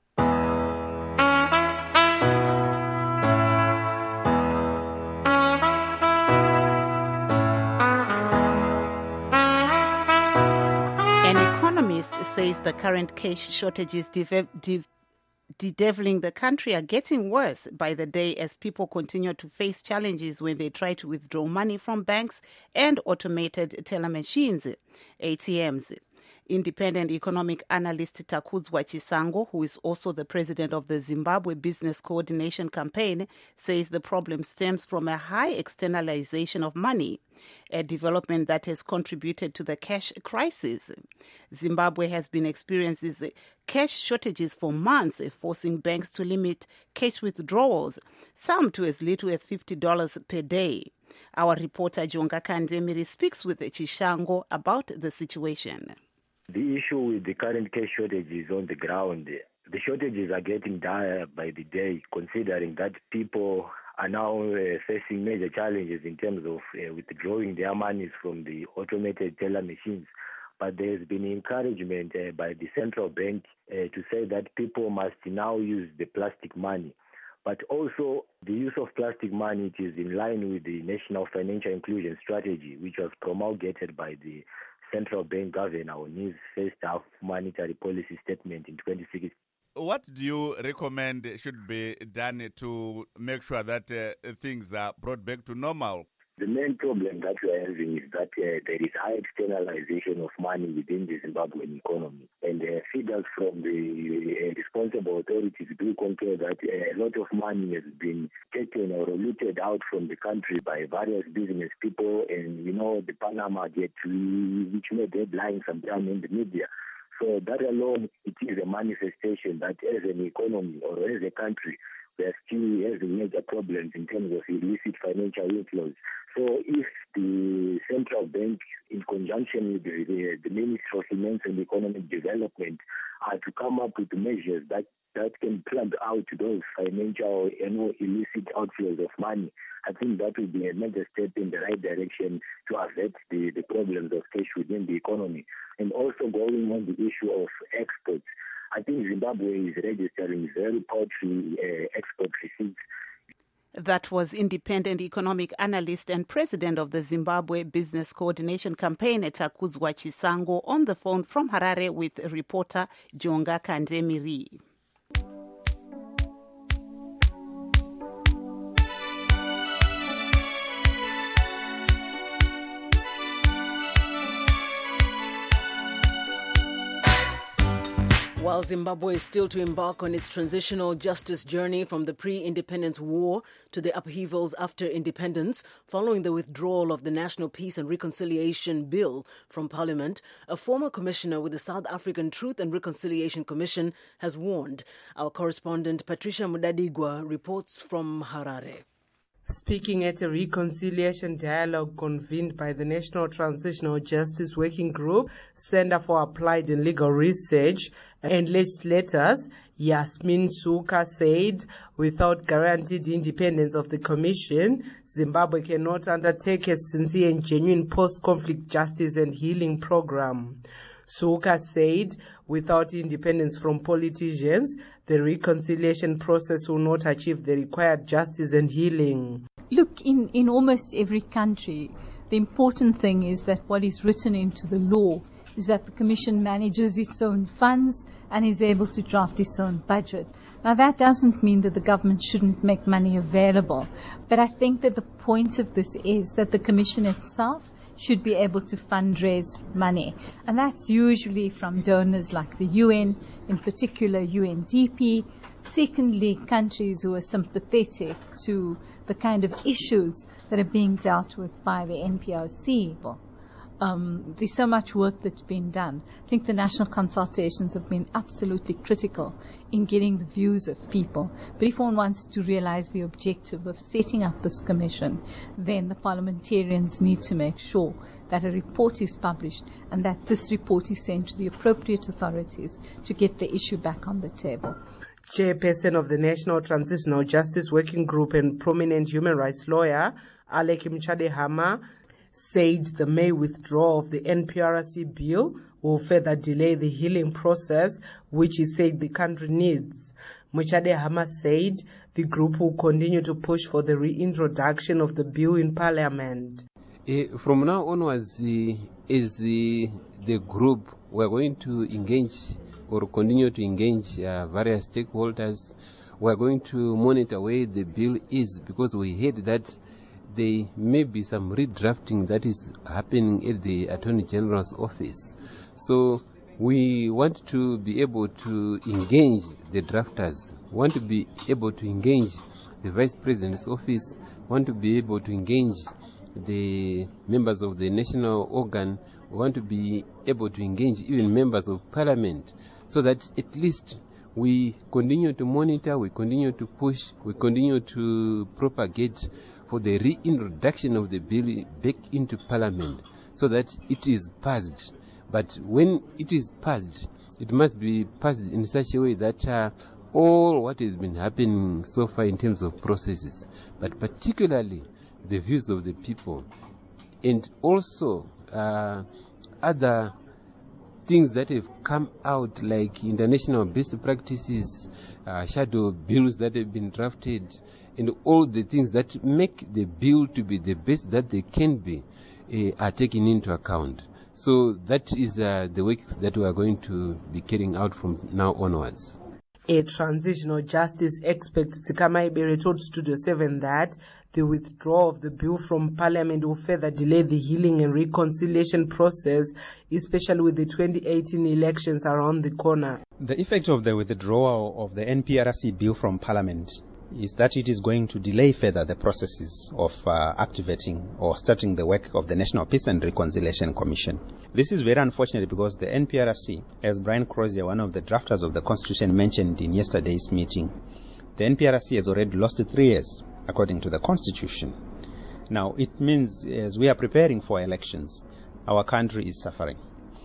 Says the current cash shortages bedeviling the country are getting worse by the day as people continue to face challenges when they try to withdraw money from banks and automated teller machines, ATMs. Independent economic analyst Takudzwa Chisango, who is also the president of the Zimbabwe Business Coordination Campaign, says the problem stems from a high externalization of money, a development that has contributed to the cash crisis. Zimbabwe has been experiencing cash shortages for months, forcing banks to limit cash withdrawals, some to as little as $50 per day. Our reporter Jonga Kandemiri speaks with Chishango about the situation. The issue with the current cash shortages on the ground, the shortages are getting dire by the day, considering that people are now facing major challenges in terms of withdrawing their monies from the automated teller machines. But there's been encouragement by the central bank to say that people must now use the plastic money. But also, the use of plastic money is in line with the National Financial Inclusion Strategy, which was promulgated by the central bank governor on his first half monetary policy statement in 2016. What do you recommend should be done to make sure that things are brought back to normal? The main problem that we are having is that there is high externalization of money within the Zimbabwean economy. And figures from the responsible authorities do compare that a lot of money has been taken or looted out from the country by various business people. And, the Panama Gate, which made headlines sometime in the media. So that alone, it is a manifestation that as an economy or as a country, we are still having major problems in terms of illicit financial inflows. So if the central bank, in conjunction with the Ministry of Finance and Economic Development, are to come up with measures that can plug out those financial and illicit outflows of money, I think that will be a major step in the right direction to avert the problems of cash within the economy. And also going on the issue of exports, I think Zimbabwe is registering very paltry export receipts. That was independent economic analyst and president of the Zimbabwe Business Coordination Campaign, Takuzwa Chisango, on the phone from Harare with reporter Jonga Kandemiri. While Zimbabwe is still to embark on its transitional justice journey from the pre-independence war to the upheavals after independence, following the withdrawal of the National Peace and Reconciliation Bill from Parliament, a former commissioner with the South African Truth and Reconciliation Commission has warned. Our correspondent Patricia Mudadigwa reports from Harare. Speaking at a reconciliation dialogue convened by the National Transitional Justice Working Group, Center for Applied and Legal Research and Legislators, Yasmin Suka said, without guaranteed independence of the Commission, Zimbabwe cannot undertake a sincere and genuine post-conflict justice and healing program. Suka said, without independence from politicians, the reconciliation process will not achieve the required justice and healing. Look, in almost every country, the important thing is that what is written into the law is that the Commission manages its own funds and is able to draft its own budget. Now, that doesn't mean that the government shouldn't make money available, but I think that the point of this is that the Commission itself should be able to fundraise money. And that's usually from donors like the UN, in particular UNDP. Secondly, countries who are sympathetic to the kind of issues that are being dealt with by the NPRC. There's so much work that's been done. I think the national consultations have been absolutely critical in getting the views of people. But if one wants to realize the objective of setting up this commission, then the parliamentarians need to make sure that a report is published and that this report is sent to the appropriate authorities to get the issue back on the table. Chairperson of the National Transitional Justice Working Group and prominent human rights lawyer, Alec Mchadehama, said the May withdrawal of the NPRC bill will further delay the healing process, which he said the country needs. Mchadehama said the group will continue to push for the reintroduction of the bill in Parliament. From now onwards, as the group, we're going to engage or continue to engage various stakeholders. We're going to monitor where the bill is, because we heard that there may be some redrafting that is happening at the Attorney General's office. So we want to be able to engage the drafters, want to be able to engage the Vice President's office, want to be able to engage the members of the national organ, want to be able to engage even members of Parliament, so that at least we continue to monitor, we continue to push, we continue to propagate for the reintroduction of the bill back into Parliament, so that it is passed. But when it is passed, it must be passed in such a way that all what has been happening so far in terms of processes, but particularly the views of the people, and also other things that have come out, like international best practices, shadow bills that have been drafted, and all the things that make the bill to be the best that they can be are taken into account. So that is the work that we are going to be carrying out from now onwards. A transitional justice expert, Tsikamai Bere, told Studio 7 that the withdrawal of the bill from Parliament will further delay the healing and reconciliation process, especially with the 2018 elections around the corner. The effect of the withdrawal of the NPRC bill from Parliament is that it is going to delay further the processes of activating or starting the work of the National Peace and Reconciliation Commission. This is very unfortunate because the NPRC, as Brian Crozier, one of the drafters of the Constitution, mentioned in yesterday's meeting, the NPRC has already lost 3 years, according to the Constitution. Now, it means as we are preparing for elections, our country is suffering.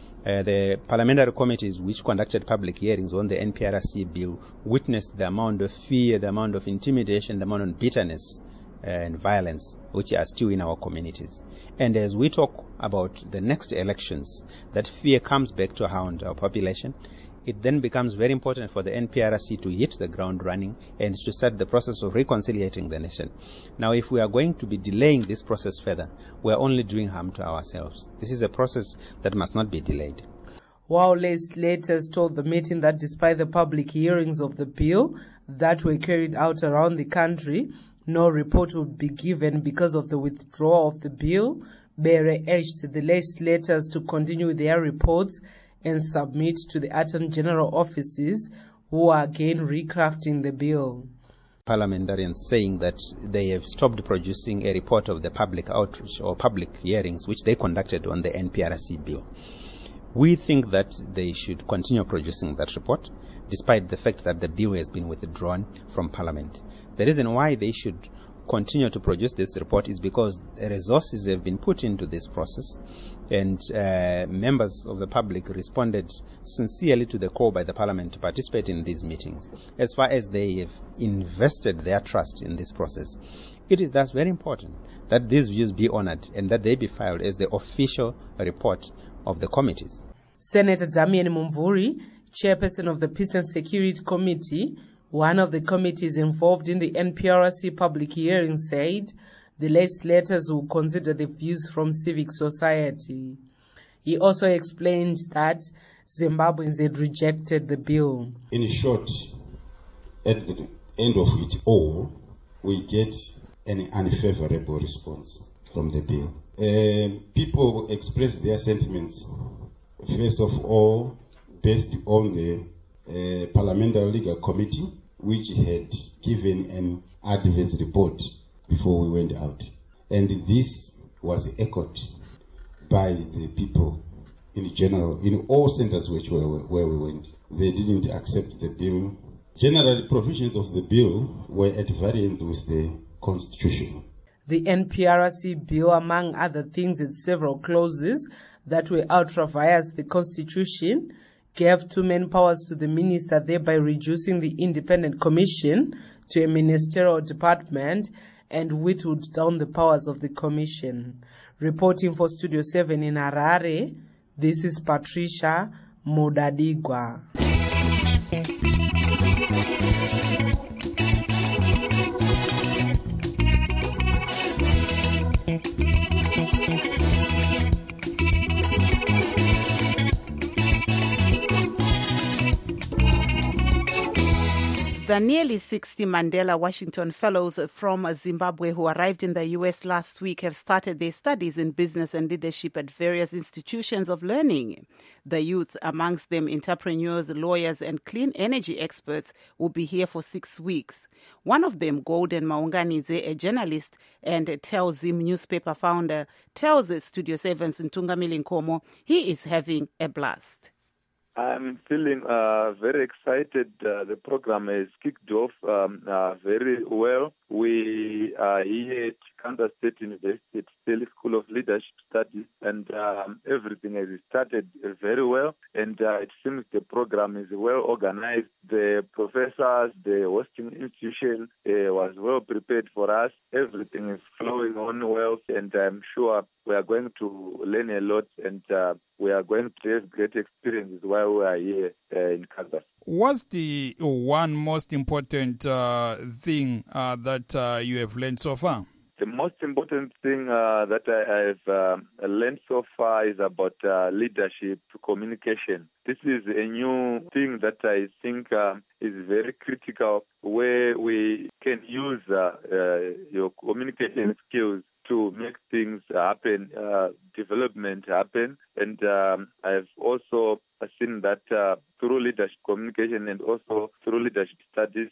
The parliamentary committees which conducted public hearings on the NPRC bill witnessed the amount of fear, the amount of intimidation, the amount of bitterness and violence which are still in our communities. And as we talk about the next elections, that fear comes back to haunt our population. It then becomes very important for the NPRC to hit the ground running and to start the process of reconciliating the nation. Now, if we are going to be delaying this process further, we are only doing harm to ourselves. This is a process that must not be delayed. While legislators told the meeting that despite the public hearings of the bill that were carried out around the country, no report would be given because of the withdrawal of the bill, Bere urged the legislators to continue their reports and submit to the Attorney General offices, who are again recrafting the bill. Parliamentarians saying that they have stopped producing a report of the public outreach or public hearings which they conducted on the NPRC bill. We think that they should continue producing that report, despite the fact that the bill has been withdrawn from Parliament. The reason why they should continue to produce this report is because resources have been put into this process, and members of the public responded sincerely to the call by the Parliament to participate in these meetings. As far as they have invested their trust in this process, it is thus very important that these views be honored and that they be filed as the official report of the committees. Senator Damian Mumvuri, chairperson of the Peace and Security Committee, one of the committees involved in the NPRC public hearing, said the legislators will consider the views from civic society. He also explained that Zimbabweans had rejected the bill. In short, at the end of it all, we get an unfavorable response from the bill. People express their sentiments, first of all, based on the Parliamentary Legal Committee, which had given an adverse report before we went out. And this was echoed by the people in general, in all centers where we went. They didn't accept the bill. Generally, provisions of the bill were at variance with the Constitution. The NPRC bill, among other things, had several clauses that were ultra vires the Constitution, gave too many powers to the minister, thereby reducing the independent commission to a ministerial department, and whittled down the powers of the commission. Reporting for Studio 7 in Harare, this is Patricia Modadigwa. The nearly 60 Mandela Washington Fellows from Zimbabwe who arrived in the U.S. last week have started their studies in business and leadership at various institutions of learning. The youth, amongst them entrepreneurs, lawyers, and clean energy experts, will be here for 6 weeks. One of them, Golden Maunganidze, a journalist and Telzim newspaper founder, tells Studio 7's Ntungamili Nkomo he is having a blast. I'm feeling very excited. The program has kicked off very well. We are here at Kansas State University, at Staley School of Leadership Studies, and everything has started very well. And it seems the program is well organized. The professors, the hosting institution was well prepared for us. Everything is flowing on well, and I'm sure we are going to learn a lot, and we are going to have great experiences while we are here in Kansas. What's the one most important thing that you have learned so far? The most important thing that I've learned so far is about leadership communication. This is a new thing that I think is very critical, where we can use your communication skills to make things happen, development happen. And I've also seen that through leadership communication and also through leadership studies,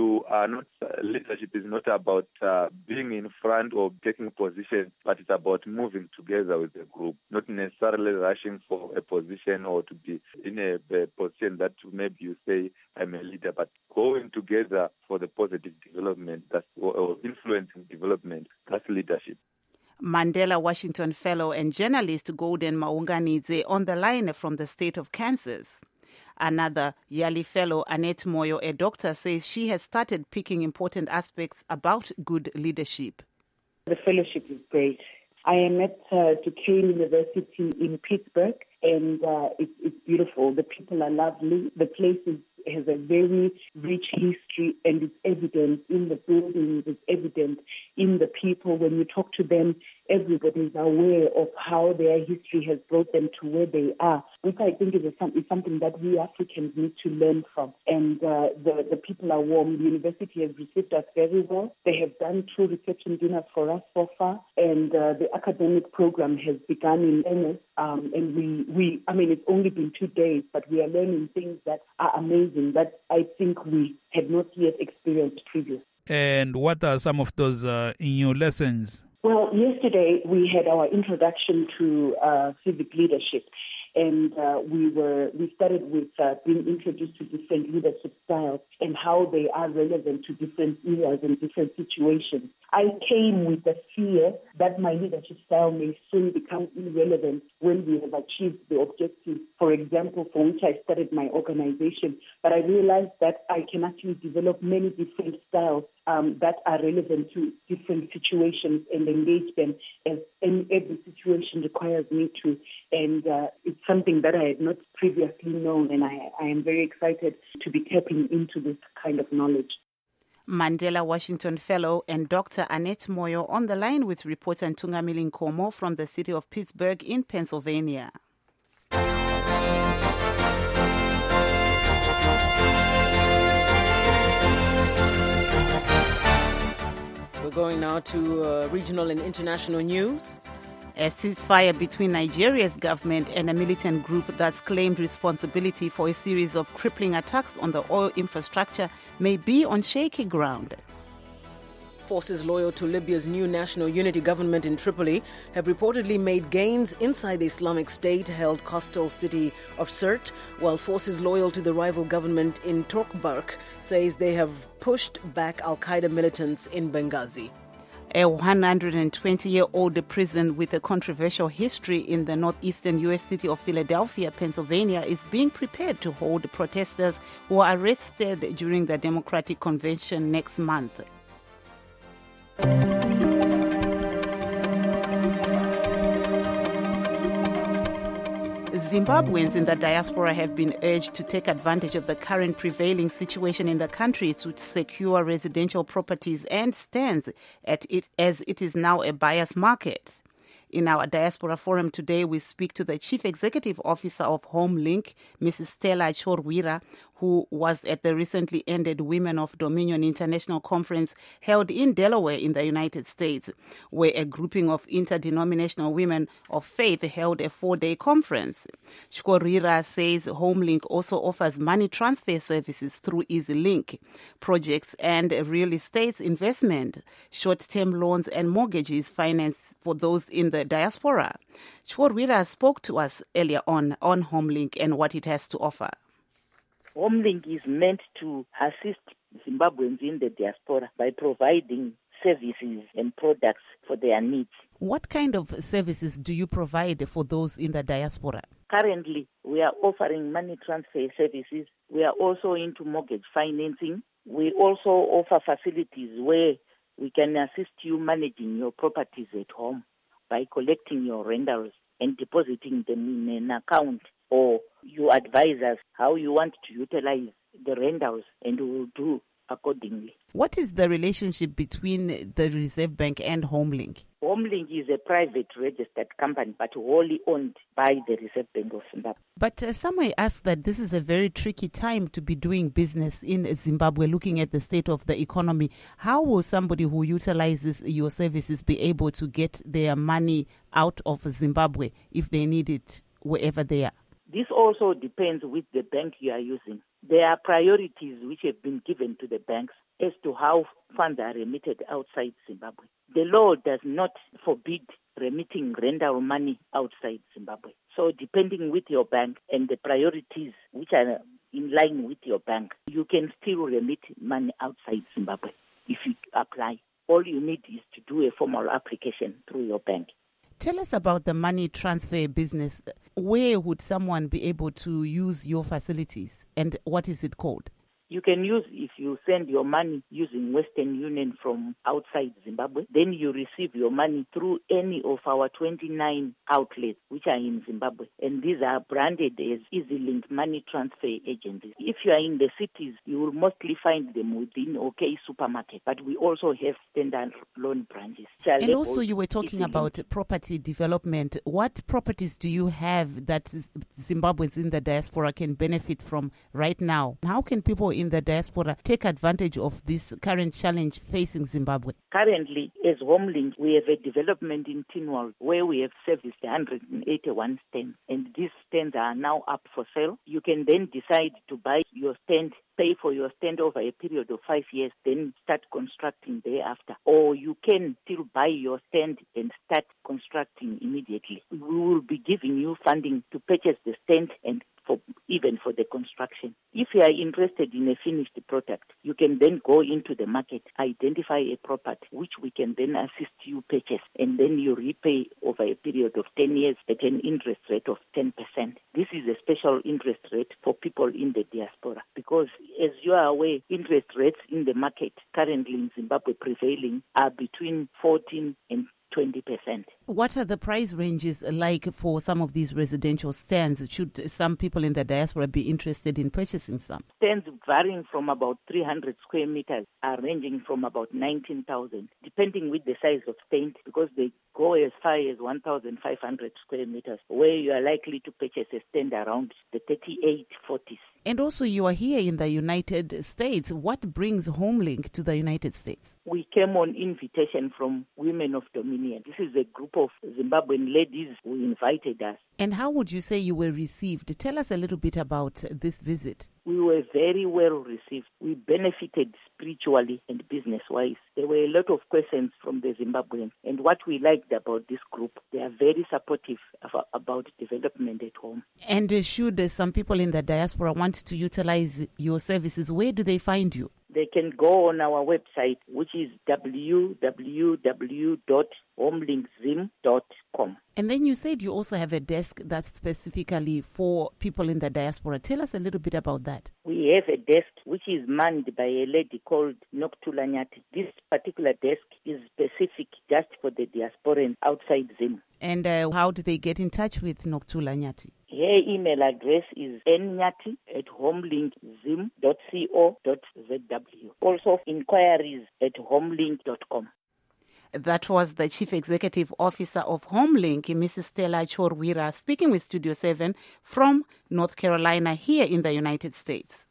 leadership is not about being in front or taking position, but it's about moving together with the group, not necessarily rushing for a position or to be in a position that maybe you say, I'm a leader, but going together for the positive development, or influencing development, that's leadership. Mandela Washington Fellow and journalist Golden Maunganidze on the line from the state of Kansas. Another Yali Fellow, Annette Moyo, a doctor, says she has started picking important aspects about good leadership. The fellowship is great. I am at Duquesne University in Pittsburgh, and it's beautiful. The people are lovely. The place has a very rich history, and it's evident in the buildings, it's evident in the people. When you talk to them, everybody is aware of how their history has brought them to where they are, which I think is something that we Africans need to learn from. And the people are warm. The university has received us very well. They have done 2 reception dinners for us so far, and the academic program has begun in earnest. And it's only been 2 days, but we are learning things that are amazing that I think we had not yet experienced previously. And what are some of those new lessons? Well, yesterday we had our introduction to civic leadership, and we started with being introduced to different leadership styles and how they are relevant to different eras and different situations. I came with the fear that my leadership style may soon become irrelevant when we have achieved the objectives, for example, for which I started my organization. But I realized that I can actually develop many different styles that are relevant to different situations and engage them as every situation requires me to. And it's something that I had not previously known, and I am very excited to be tapping into this kind of knowledge. Mandela Washington Fellow and Dr. Annette Moyo on the line with reporter Ntungamili Nkomo from the city of Pittsburgh in Pennsylvania. We're going now to regional and international news. A ceasefire between Nigeria's government and a militant group that's claimed responsibility for a series of crippling attacks on the oil infrastructure may be on shaky ground. Forces loyal to Libya's new national unity government in Tripoli have reportedly made gains inside the Islamic State-held coastal city of Sirte, while forces loyal to the rival government in Tobruk says they have pushed back al-Qaeda militants in Benghazi. A 120-year-old prison with a controversial history in the northeastern U.S. city of Philadelphia, Pennsylvania, is being prepared to hold protesters who are arrested during the Democratic Convention next month. Zimbabweans in the diaspora have been urged to take advantage of the current prevailing situation in the country to secure residential properties and stands at it as it is now a buyer's market. In our Diaspora Forum today, we speak to the Chief Executive Officer of HomeLink, Mrs. Stella Chorwira, who was at the recently ended Women of Dominion International Conference held in Delaware in the United States, where a grouping of interdenominational women of faith held a 4-day conference. Chorwira says HomeLink also offers money transfer services through EasyLink, projects and real estate investment, short-term loans and mortgages financed for those in the diaspora. Chorwira spoke to us earlier on HomeLink and what it has to offer. HomeLink is meant to assist Zimbabweans in the diaspora by providing services and products for their needs. What kind of services do you provide for those in the diaspora? Currently, we are offering money transfer services. We are also into mortgage financing. We also offer facilities where we can assist you managing your properties at home by collecting your rentals and depositing them in an account, or you advise us how you want to utilize the rentals, and we will do accordingly. What is the relationship between the Reserve Bank and HomeLink? HomeLink is a private registered company, but wholly owned by the Reserve Bank of Zimbabwe. But some may ask that this is a very tricky time to be doing business in Zimbabwe, looking at the state of the economy. How will somebody who utilizes your services be able to get their money out of Zimbabwe if they need it wherever they are? This also depends with the bank you are using. There are priorities which have been given to the banks as to how funds are remitted outside Zimbabwe. The law does not forbid remitting rental money outside Zimbabwe. So depending with your bank and the priorities which are in line with your bank, you can still remit money outside Zimbabwe if you apply. All you need is to do a formal application through your bank. Tell us about the money transfer business. Where would someone be able to use your facilities and what is it called? You can use, if you send your money using Western Union from outside Zimbabwe, then you receive your money through any of our 29 outlets which are in Zimbabwe. And these are branded as EasyLink money transfer agencies. If you are in the cities, you will mostly find them within OK Supermarket. But we also have standalone branches. And also you were talking about property development. What properties do you have that Zimbabweans in the diaspora can benefit from right now? How can people in the diaspora take advantage of this current challenge facing Zimbabwe? Currently, as HomeLink, we have a development in Tinwal where we have serviced 181 stands, and these stands are now up for sale. You can then decide to buy your stand, pay for your stand over a period of 5 years, then start constructing thereafter. Or you can still buy your stand and start constructing immediately. We will be giving you funding to purchase the stand and even for the construction. If you are interested in a finished product, you can then go into the market, identify a property which we can then assist you purchase, and then you repay over a period of 10 years at an interest rate of 10%. This is a special interest rate for people in the diaspora because, as you are aware, interest rates in the market currently in Zimbabwe prevailing are between 14 and 20%. What are the price ranges like for some of these residential stands? Should some people in the diaspora be interested in purchasing some? Stands varying from about 300 square meters are ranging from about 19,000, depending with the size of stand, because they go as far as 1,500 square meters, where you are likely to purchase a stand around the 38, 40s. And also you are here in the United States. What brings HomeLink to the United States? We came on invitation from Women of Dominion. This is a group of Zimbabwean ladies who invited us. And how would you say you were received? Tell us a little bit about this visit. We were very well received. We benefited spiritually and business-wise. There were a lot of questions from the Zimbabweans. And what we liked about this group, they are very supportive about development at home. And should some people in the diaspora want to utilize your services, where do they find you? They can go on our website, which is www.homelinkzim.com. And then you said you also have a desk that's specifically for people in the diaspora. Tell us a little bit about that. We have a desk which is manned by a lady called Nokuthula Nyati. This particular desk is specific just for the diasporans outside Zim. And how do they get in touch with Nokuthula Nyati? Her email address is nyati@homelinkzim.co.zw. Also, inquiries at homelink.com. That was the Chief Executive Officer of HomeLink, Mrs. Stella Chorwira, speaking with Studio 7 from North Carolina here in the United States.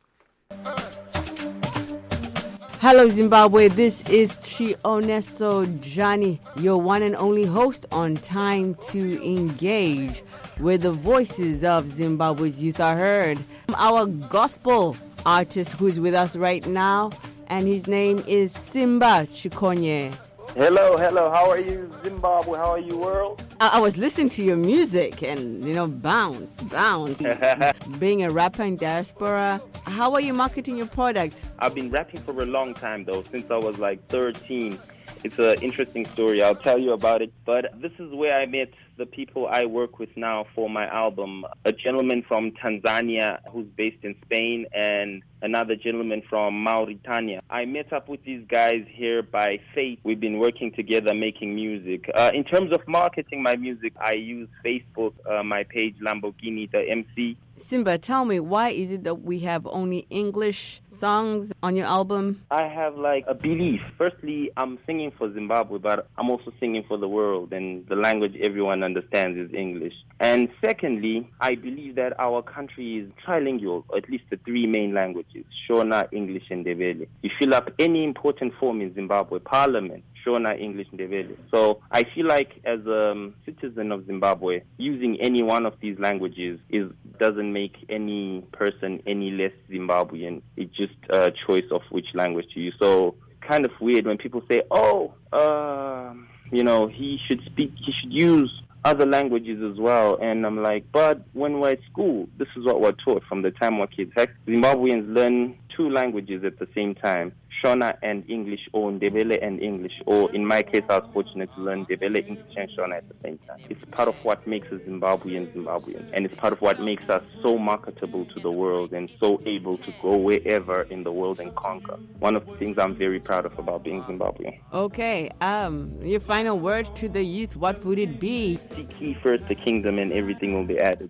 Hello, Zimbabwe. This is Chioneso Johnny, your one and only host on Time to Engage, where the voices of Zimbabwe's youth are heard. Our gospel artist who's with us right now, and his name is Simba Chikonye. Hello, how are you, Zimbabwe? How are you, world? I was listening to your music and, bounce. Being a rapper in diaspora, how are you marketing your product? I've been rapping for a long time, though, since I was like 13. It's an interesting story. I'll tell you about it. But this is where I met the people I work with now for my album. A gentleman from Tanzania who's based in Spain and another gentleman from Mauritania. I met up with these guys here by fate. We've been working together making music. In terms of marketing my music, I use Facebook, my page Lamborghini the MC. Simba, tell me, why is it that we have only English songs on your album? I have like a belief. Firstly, I'm singing for Zimbabwe, but I'm also singing for the world, and the language everyone understands is English. And secondly, I believe that our country is trilingual, or at least the three main languages, Shona, English, and Ndebele. You fill up any important form in Zimbabwe, Parliament, Shona, English, Ndebele. So I feel like as a citizen of Zimbabwe, using any one of these languages doesn't make any person any less Zimbabwean. It's just a choice of which language to use. So kind of weird when people say, he should use other languages as well. And I'm like, but when we're at school, this is what we're taught from the time we're kids. Heck, Zimbabweans learn 2 languages at the same time, Shona and English, or Ndebele and English, or in my case, I was fortunate to learn Ndebele, English, and Shona at the same time. It's part of what makes us Zimbabwean, and it's part of what makes us so marketable to the world and so able to go wherever in the world and conquer. One of the things I'm very proud of about being Zimbabwean. Okay, your final word to the youth, what would it be? Seek ye first the kingdom and everything will be added.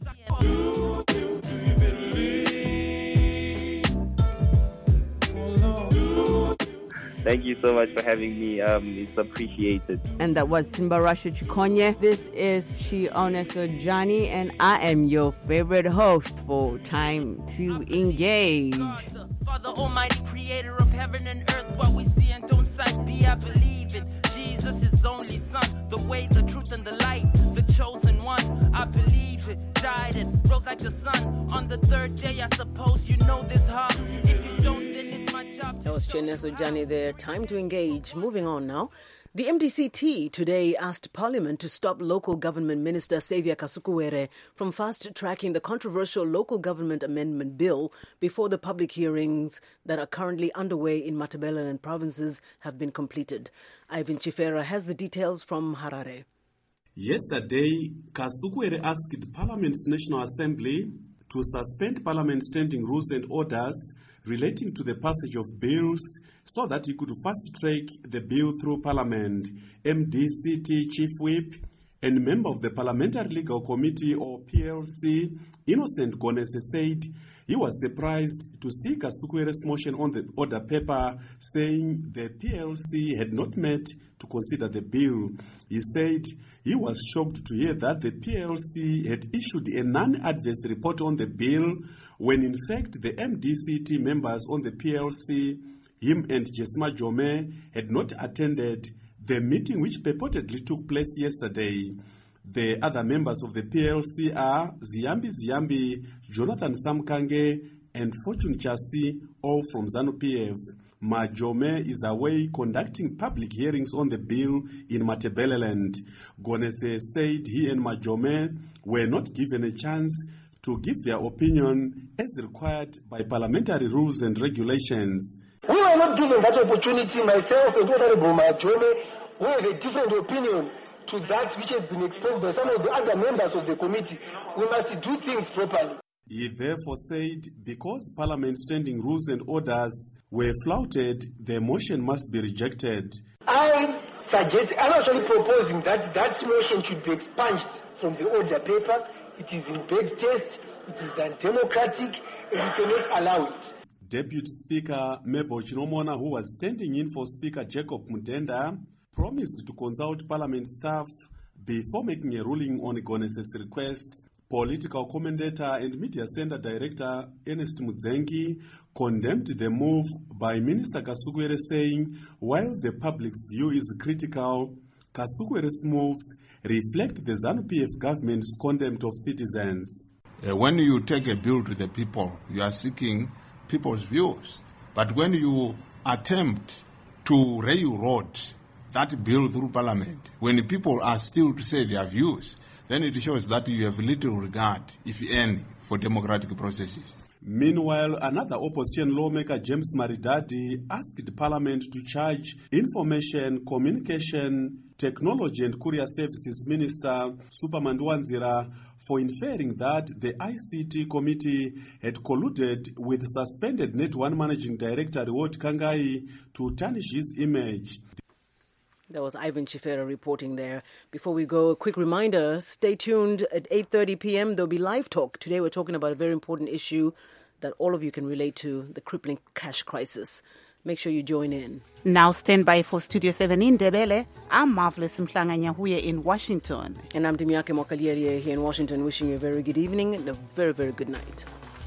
Thank you so much for having me. It's appreciated. And that was Simbarasha Chikonye. This is Chioneso Johnny, and I am your favorite host for Time to Engage. Father Almighty, creator of heaven and earth, what we see and don't sight be, I believe in Jesus, his only son, the way, the truth, and the light, the chosen one. I believe it, died and rose like the sun. On the 3rd day, I suppose you know this, huh? If you don't, then it's my job. That was Chioneso Johnny there. Time to Engage. Moving on now. The MDC-T today asked Parliament to stop Local Government Minister Xavier Kasukuwere from fast-tracking the controversial Local Government Amendment Bill before the public hearings that are currently underway in Matabeleland provinces have been completed. Ivan Chifera has the details from Harare. Yesterday, Kasukuwere asked Parliament's National Assembly to suspend Parliament's standing rules and orders relating to the passage of bills so that he could fast-track the bill through Parliament. MDC-T Chief Whip and member of the Parliamentary Legal Committee, or PLC, Innocent Gonese, said he was surprised to see Kasukuwere's motion on the order paper saying the PLC had not met to consider the bill. He said he was shocked to hear that the PLC had issued a non-adverse report on the bill when in fact the MDC-T members on the PLC, him and Jesma Jome, had not attended the meeting which purportedly took place yesterday. The other members of the PLC are Ziyambi, Jonathan Samkange, and Fortune Chasi, all from ZANU-PF. Majome is away conducting public hearings on the bill in Matabeleland. Gonese said he and Majome were not given a chance to give their opinion as required by parliamentary rules and regulations. We were not given that opportunity. Myself and Honorable Majome, we have a different opinion to that which has been exposed by some of the other members of the committee. We must do things properly. He therefore said because Parliament's standing rules and orders were flouted, the motion must be rejected. I'm actually proposing that motion should be expunged from the order paper. It is in bad taste, it is undemocratic, and we cannot allow it. Deputy Speaker Mebo Chinomona, who was standing in for Speaker Jacob Mudenda, promised to consult Parliament staff before making a ruling on Gonese's request. Political commentator and media center director Ernest Mudzengi condemned the move by Minister Kasukuwere, saying while the public's view is critical, Kasukuwere's moves reflect the ZANU-PF government's contempt of citizens. When you take a bill to the people, you are seeking people's views. But when you attempt to railroad that bill through Parliament, when people are still to say their views, then it shows that you have little regard, if any, for democratic processes. Meanwhile, another opposition lawmaker, James Maridadi, asked Parliament to charge Information, Communication, Technology and Courier Services Minister Superman Wanzira for inferring that the ICT committee had colluded with suspended Net1 Managing Director Reward Kangai to tarnish his image. That was Ivan Chifera reporting there. Before we go, a quick reminder, stay tuned at 8:30 p.m. There'll be live talk. Today we're talking about a very important issue that all of you can relate to, the crippling cash crisis. Make sure you join in. Now stand by for Studio 7 in Ndebele. I'm Marvelous Mhlanga-Nyahuye in Washington. And I'm Dimyake Mwakalieri here in Washington, wishing you a very good evening and a very, very good night.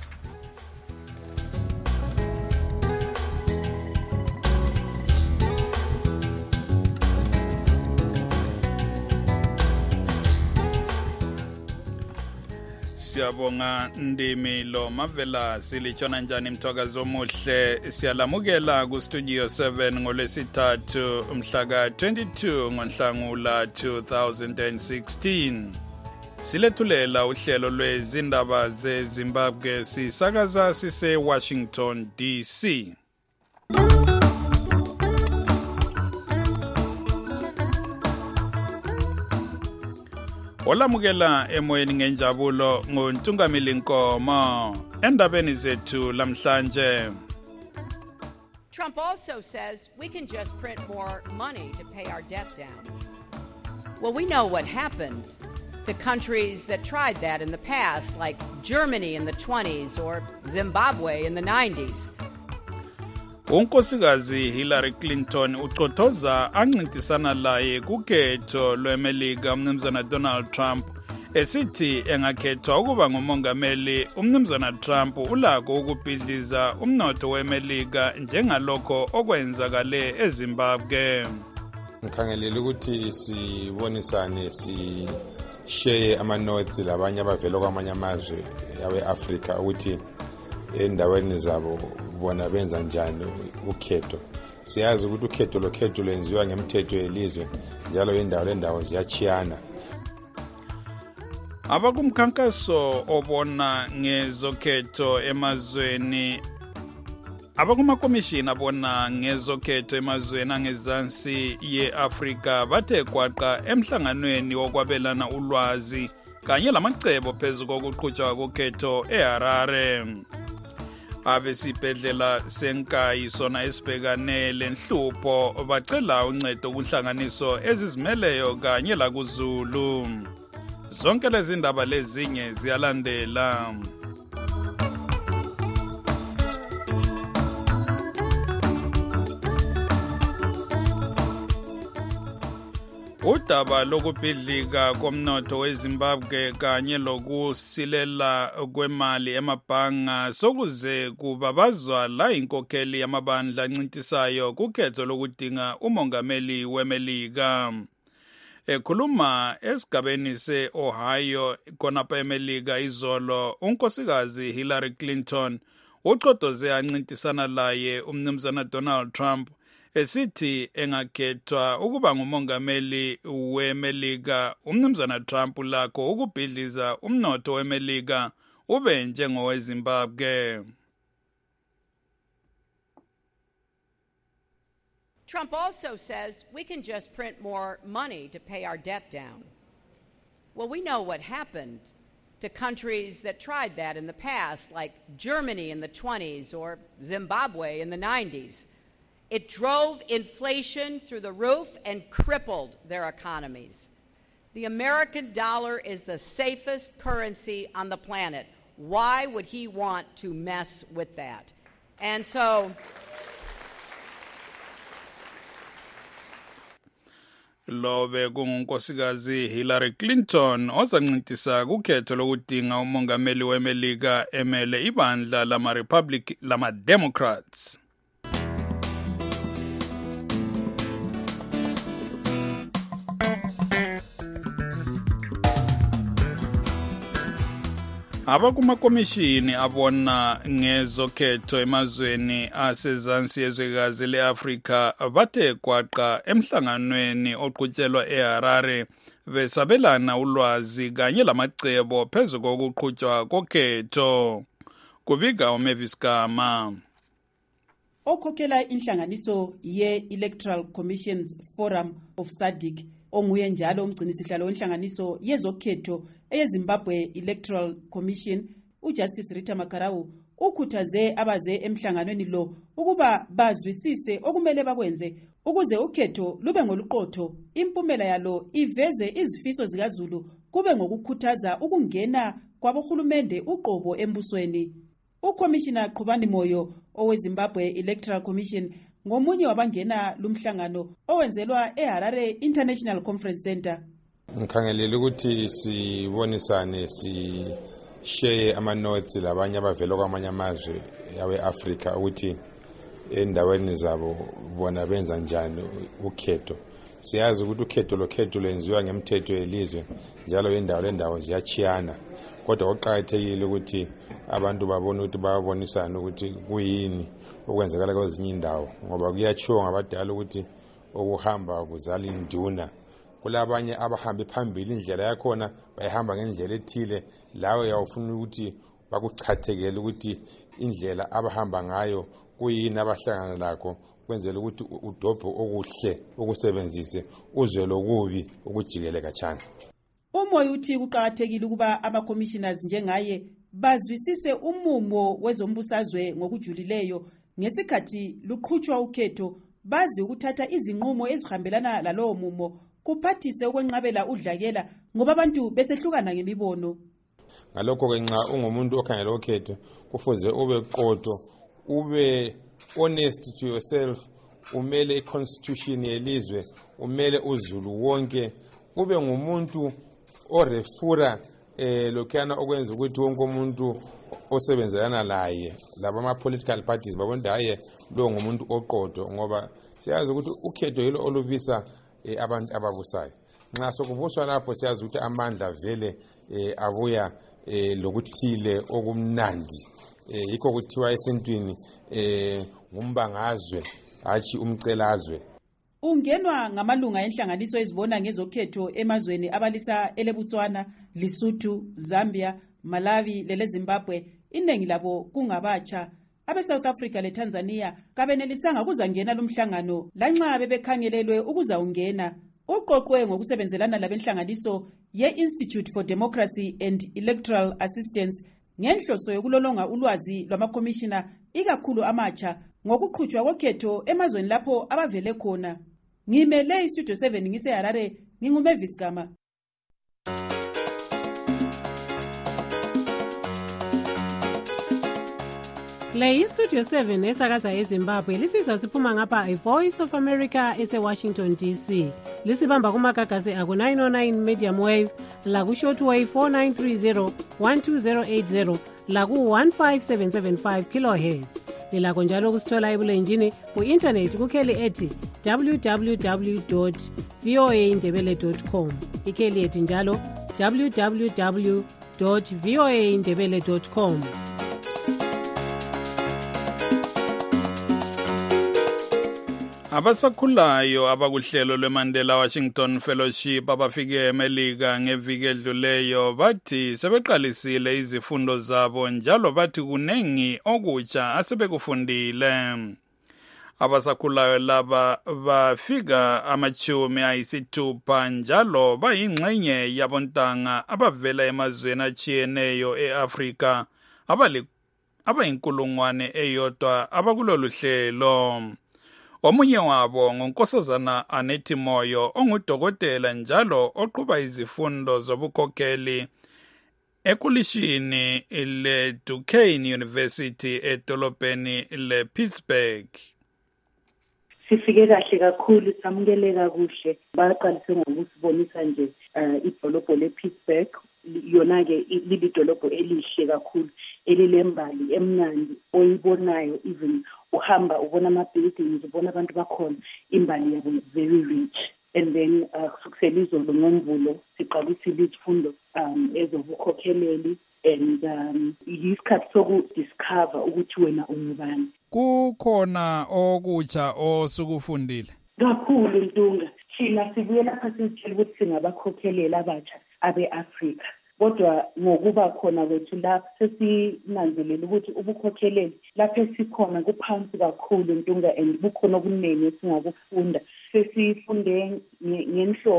Siyabonga Ndimilo Mavela silitshona njani mthwakazi omuhle siyalamukela ku Studio 7 ngolwesithathu mhla ka 22 ngoNhlangula 2016 silethulela uhlelo lwezindaba zeZimbabwe sisakaza sise Washington DC. Olamukela emoyeni ngenjabulo ngoNtungamili Nkomo endabeni zethu lamhlanje. Trump also says we can just print more money to pay our debt down. Well, we know what happened to countries that tried that in the past, like Germany in the 20s or Zimbabwe in the 90s. Unkosikazi Hillary Clinton uqothoza ancintisana laye kukhetho lweMelika umnumzana Donald Trump esithi engakhethwa ukuba ngumongameli. Umnumzana Trump ulako ukubhidliza umnotho weMelika njengalokho okwenzakale eZimbabwe. Ngikhangelele ukuthi sibonisane share ama-notes labanye abavela kwamanye amazwe yawe-Afrika ukuthi endaweni zabo bona benza njani ukhetho. Siyazi ukuthi ukhetho lwenziwa ngemithetho yelizwe njalo indawo ziyachiyana. Abakumkhankaso obona ngezokhetho emazweni abakumakomishini abona ngezokhetho emazweni angezansi ye-Afrika bathe kwaqa emhlanganweni wokwabelana ulwazi kanye lamacebo phezu kokuqhutshwa kokhetho eHarare. Abesibhedlela senkayi sona esibhekane lenhlupho bacela uncedo kuhlanganiso ezizimeleyo kanye lakuZulu. Zonke lezi ndaba lezinye ziyalandela. Udaba lokubhidlika komnotho weZimbabwe kanye lokusilela kwemali emabhanga sokuze kubabazwa la inkokheli yamabandla ancintisayo kukhetho lokudinga umongameli weMelika. Ekhuluma esigabeni se-Ohio khonapha eMelika izolo, unkosikazi Hillary Clinton uqodoze ancintisana laye umnumzana Donald Trump esithi engakhethwa ukuba ngumongameli weMelika. Umnumzana Trump lakho ukubhidliza umnotho weMelika ube njengoweZimbabwe. Trump also says we can just print more money to pay our debt down. Well, we know what happened to countries that tried that in the past, like Germany in the 20s or Zimbabwe in the 90s. It drove inflation through the roof and crippled their economies. The American dollar is the safest currency on the planet. Why would he want to mess with that? And so Lobe kungunkosikazi Hillary Clinton ozancintisa kukhetho lokudinga umongameli weMelika emele ibandla lama-Democrats. Abakumakomishini abona ngezokhetho emazweni asezansi yezwekazi le-Afrika bathe kwaqa emhlanganweni oqhutshelwa eHarare besabelana ulwazi kanye lamacebo phezu kokuqhutshwa kokhetho. Kubika uMavis Gama. Okhokhela inhlanganiso ye-Electoral Commissions Forum of SADC onguye njalo umgcinisihlalo wenhlanganiso yezokhetho eyeZimbabwe Electoral Commission uJustice Rita Makarau ukhuthaze abaze emhlanganweni lo ukuba bazwisise okumele bakwenze ukuze ukhetho lube ngoluqotho, impumela yalo iveze izifiso zikaZulu kube ngokukhuthaza ukungena kwabohulumende uqobo embusweni. Ukhomishina Qhubani Moyo oweZimbabwe Electoral Commission ngomunye wabangena lumhlangano owenzelwa eHarare International Conference Center. Ngikhangelele ukuthi sibonisane share ama-notes labanye abavela kwamanye amazwe yawe-Afrika ukuthi endaweni zabo bona benza njani ukhetho. Siyazi ukuthi ukhetho lwenziwa ngemithetho yelizwe njalo lendawo ziyachiyana, kodwa kuqakathekile ukuthi abantu babone ukuthi bayabonisana ukuthi kuyini okwenzakala kwezinye indawo, ngoba kuyachiwa ngabadala ukuthi ukuhamba kuzala induna. Kulabanye abahamba phambili indlela yakhona bayihamba ngendlela ethile, lawe uyawufuna ukuthi bakuchathekele ukuthi indlela abahamba ngayo kuyini abahlangana lakho, kwenzela ukuthi udobho okuhle ukusebenzise uzwe lokubi ukujikele kachana. Umoya uthi kuqakathekile ukuba ama-commissioners njengaye bazwisise umumo wezombusazwe ngokujulileyo ngesikhathi luqhutshwa ukhetho, bazi ukuthatha izinqumo ezihambelana lalowo mumo, kuphathise ukwenqabela udlakela ngoba abantu besehlukana ngemibono. Ngalokho-ke nxa ungumuntu okhangela ukhetho kufuze ube qoto, ube honest to yourself, umele i-constitution yelizwe, umele uZulu wonke, ube ngumuntu orefura lokhana okwenza ukuthi wonke umuntu osebenzelana laye laba ama-political parties babona haye lo ngumuntu oqodo, ngoba siyazi ukuthi ukhetho yilo olubisa abantu ababusayo. Nxa sokubuswa lapho siyazi ukuthi amandla vele abuya lokuthile okumnandi, yikho kuthiwa esintwini ngumbangazwe hatshi umcelazwe. Ungenwa ngamalunga enhlanganiso ezibona ngezokhetho emazweni abalisa eleBotswana, Lesotho, Zambia, Malawi leleZimbabwe. Iningi labo kungabatsha. Abe-South Africa leTanzania kabenelisanga ukuzangena lumhlangano lanxa bebekhangelelwe ukuzawungena. Uqoqwe ngokusebenzelana labenhlanganiso ye-Institute for Democracy and Electoral Assistance ngenhloso yokulolonga ulwazi lwamakomishina ikakhulu amatsha ngokuqhutshwa kokhetho emazweni lapho abavele khona. Ngimele iStudio 7 ngiseHarare, nginguMavis Gama. Le iStudio 7 esakaza eZimbabwe lisiza siphuma ngapha iVoice of America eseWashington DC. Lisibamba kumagagasi aku-909 medium wave, laku-shortwave 4930 12080, laku-15775 kilohertz. Lilakho njalo kusithola ebulenjini ku-internet kukheli ethi www.voaindebele.com. Ikheli ethi njalo www.voaindebele.com. Abasakhulayo abakuhlelo lweMandela Washington Fellowship abafike eMelika ngeviki edluleyo bathi sebeqalisile izifundo zabo njalo bathi kunengi okutsha asebekufundile. Abasakhulayo laba bafika 60 njalo bayingxenye yabontanga abavela emazweni atshiyeneyo eAfrika abayinkulungwane eyodwa abakulolu hlelo. Omunye wabo nguNkosazana Anethi Moyo ongudokotela njalo oqhuba izifundo zobukhokheli ekulishini leDuquesne University edolobheni lePittsburgh. Sifike kahle kakhulu, samukeleka kuhle. Baqalise ngokusibonisa nje idolobho lePittsburgh, yona-ke lidolobho elihle kakhulu, elilembali emnandi oyibonayo, even uhamba ubona ama-buildings, ubona abantu bakhona, imbali yabo very rich. And then kusukisela izolo ngoMvulo siqalisile izifundo ezobukhokheleli, and yisikhathi sokudiscover ukuthi wena ungubani. Kukhona okutsha osukufundile kakhulu Ntunga. Thina sibuye lapha sitshela ukuthi singabakhokheleli abatsha abe-Afrika, kodwa ngokuba khona kwethu lapha sesinanzelela ukuthi ubukhokheleli lapha esikhona kuphansi kakhulu Ntunga, and bukhona okuningi esingakufunda. Sesifunde ngenhlobo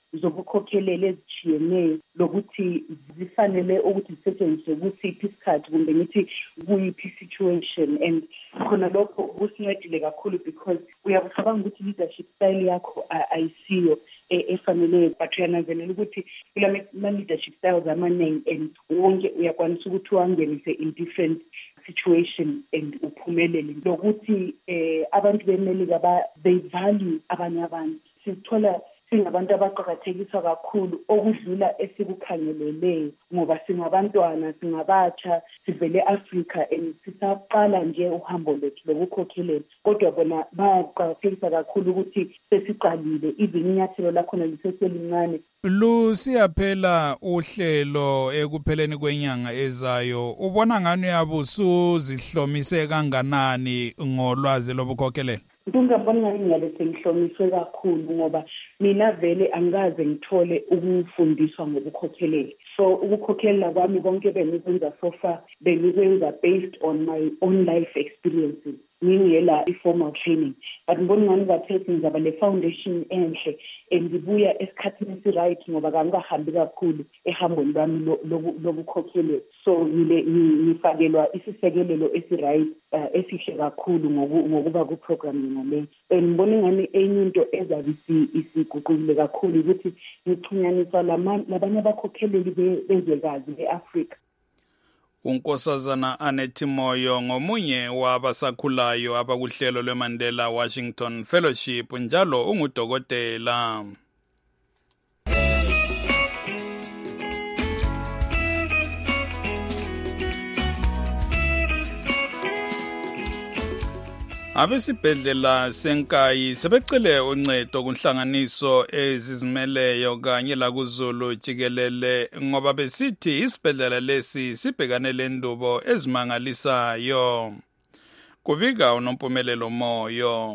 zokukhokhelela ezitshiyeneyo lokuthi zifanele ukuthi zisetshenziswe kusiphi isikhathi kumbe ngithi kuyiphi situation, and khona lokho kusincedile kakhulu because uyakucabanga ukuthi leadership style yakho ayisiyo efanele, but uyananzelela ukuthi kula leadership styles amaningi and wonke uyakwanisa ukuthi uwangenise in different situation and uphumelele. Lokuthi abantu beMelika they value abanye abantu, sithola singabantu abaqhakathekiswa kakhulu okudlula esikukhangeleleyo ngoba singabantwana, singabatsha, sivele Africa and sisaqala nje uhambo lwethu lokukhokhelela, kodwa bona bayaqhakathekisa kakhulu ukuthi sesiqalile even inyathelo lakhona liseselincane. Lusiyaphela uhlelo ekupheleni kwenyanga ezayo, ubona ngani yabusuzihlomise kanganani ngolwazi lobukhokhelela? Ngingabona ngani ngale sengihlomiswe kakhulu ngoba mina vele angikaze ngithole ukufundiswa ngokukhokhelela. So ukukhokhelela kwami konke bengikwenza so far bengikwenza based on my own life experiences, ngingela i-formal training, but ngibona ngani ngathethi ngizaba le foundation enhle engibuya esikhathini esi-right ngoba kangahambi kakhulu ehambweni lwami lokukhokhelela. So ngifakelwa isisekelelo esi-right esihle kakhulu ngokuba ku-program ngale. Ngibona ngani enye into ezabe isiguqukile kakhulu ukuthi ngixhunyaniswa labanye abakhokheleli bezwekazi be-Afrika. Unkosazana Anethi Moyo ngomunye wabasakhulayo abakuhlelo lweMandela Washington Fellowship, njalo ungudokotela. Abesibhedlela senkayi sebecele uncedo kunhlanganiso ezizimeleyo kanye lakuZulu jikelele ngoba besithi isibhedlela lesi sibhekane lendubo ezimangalisayo. Kubika uNompumelelo Moyo.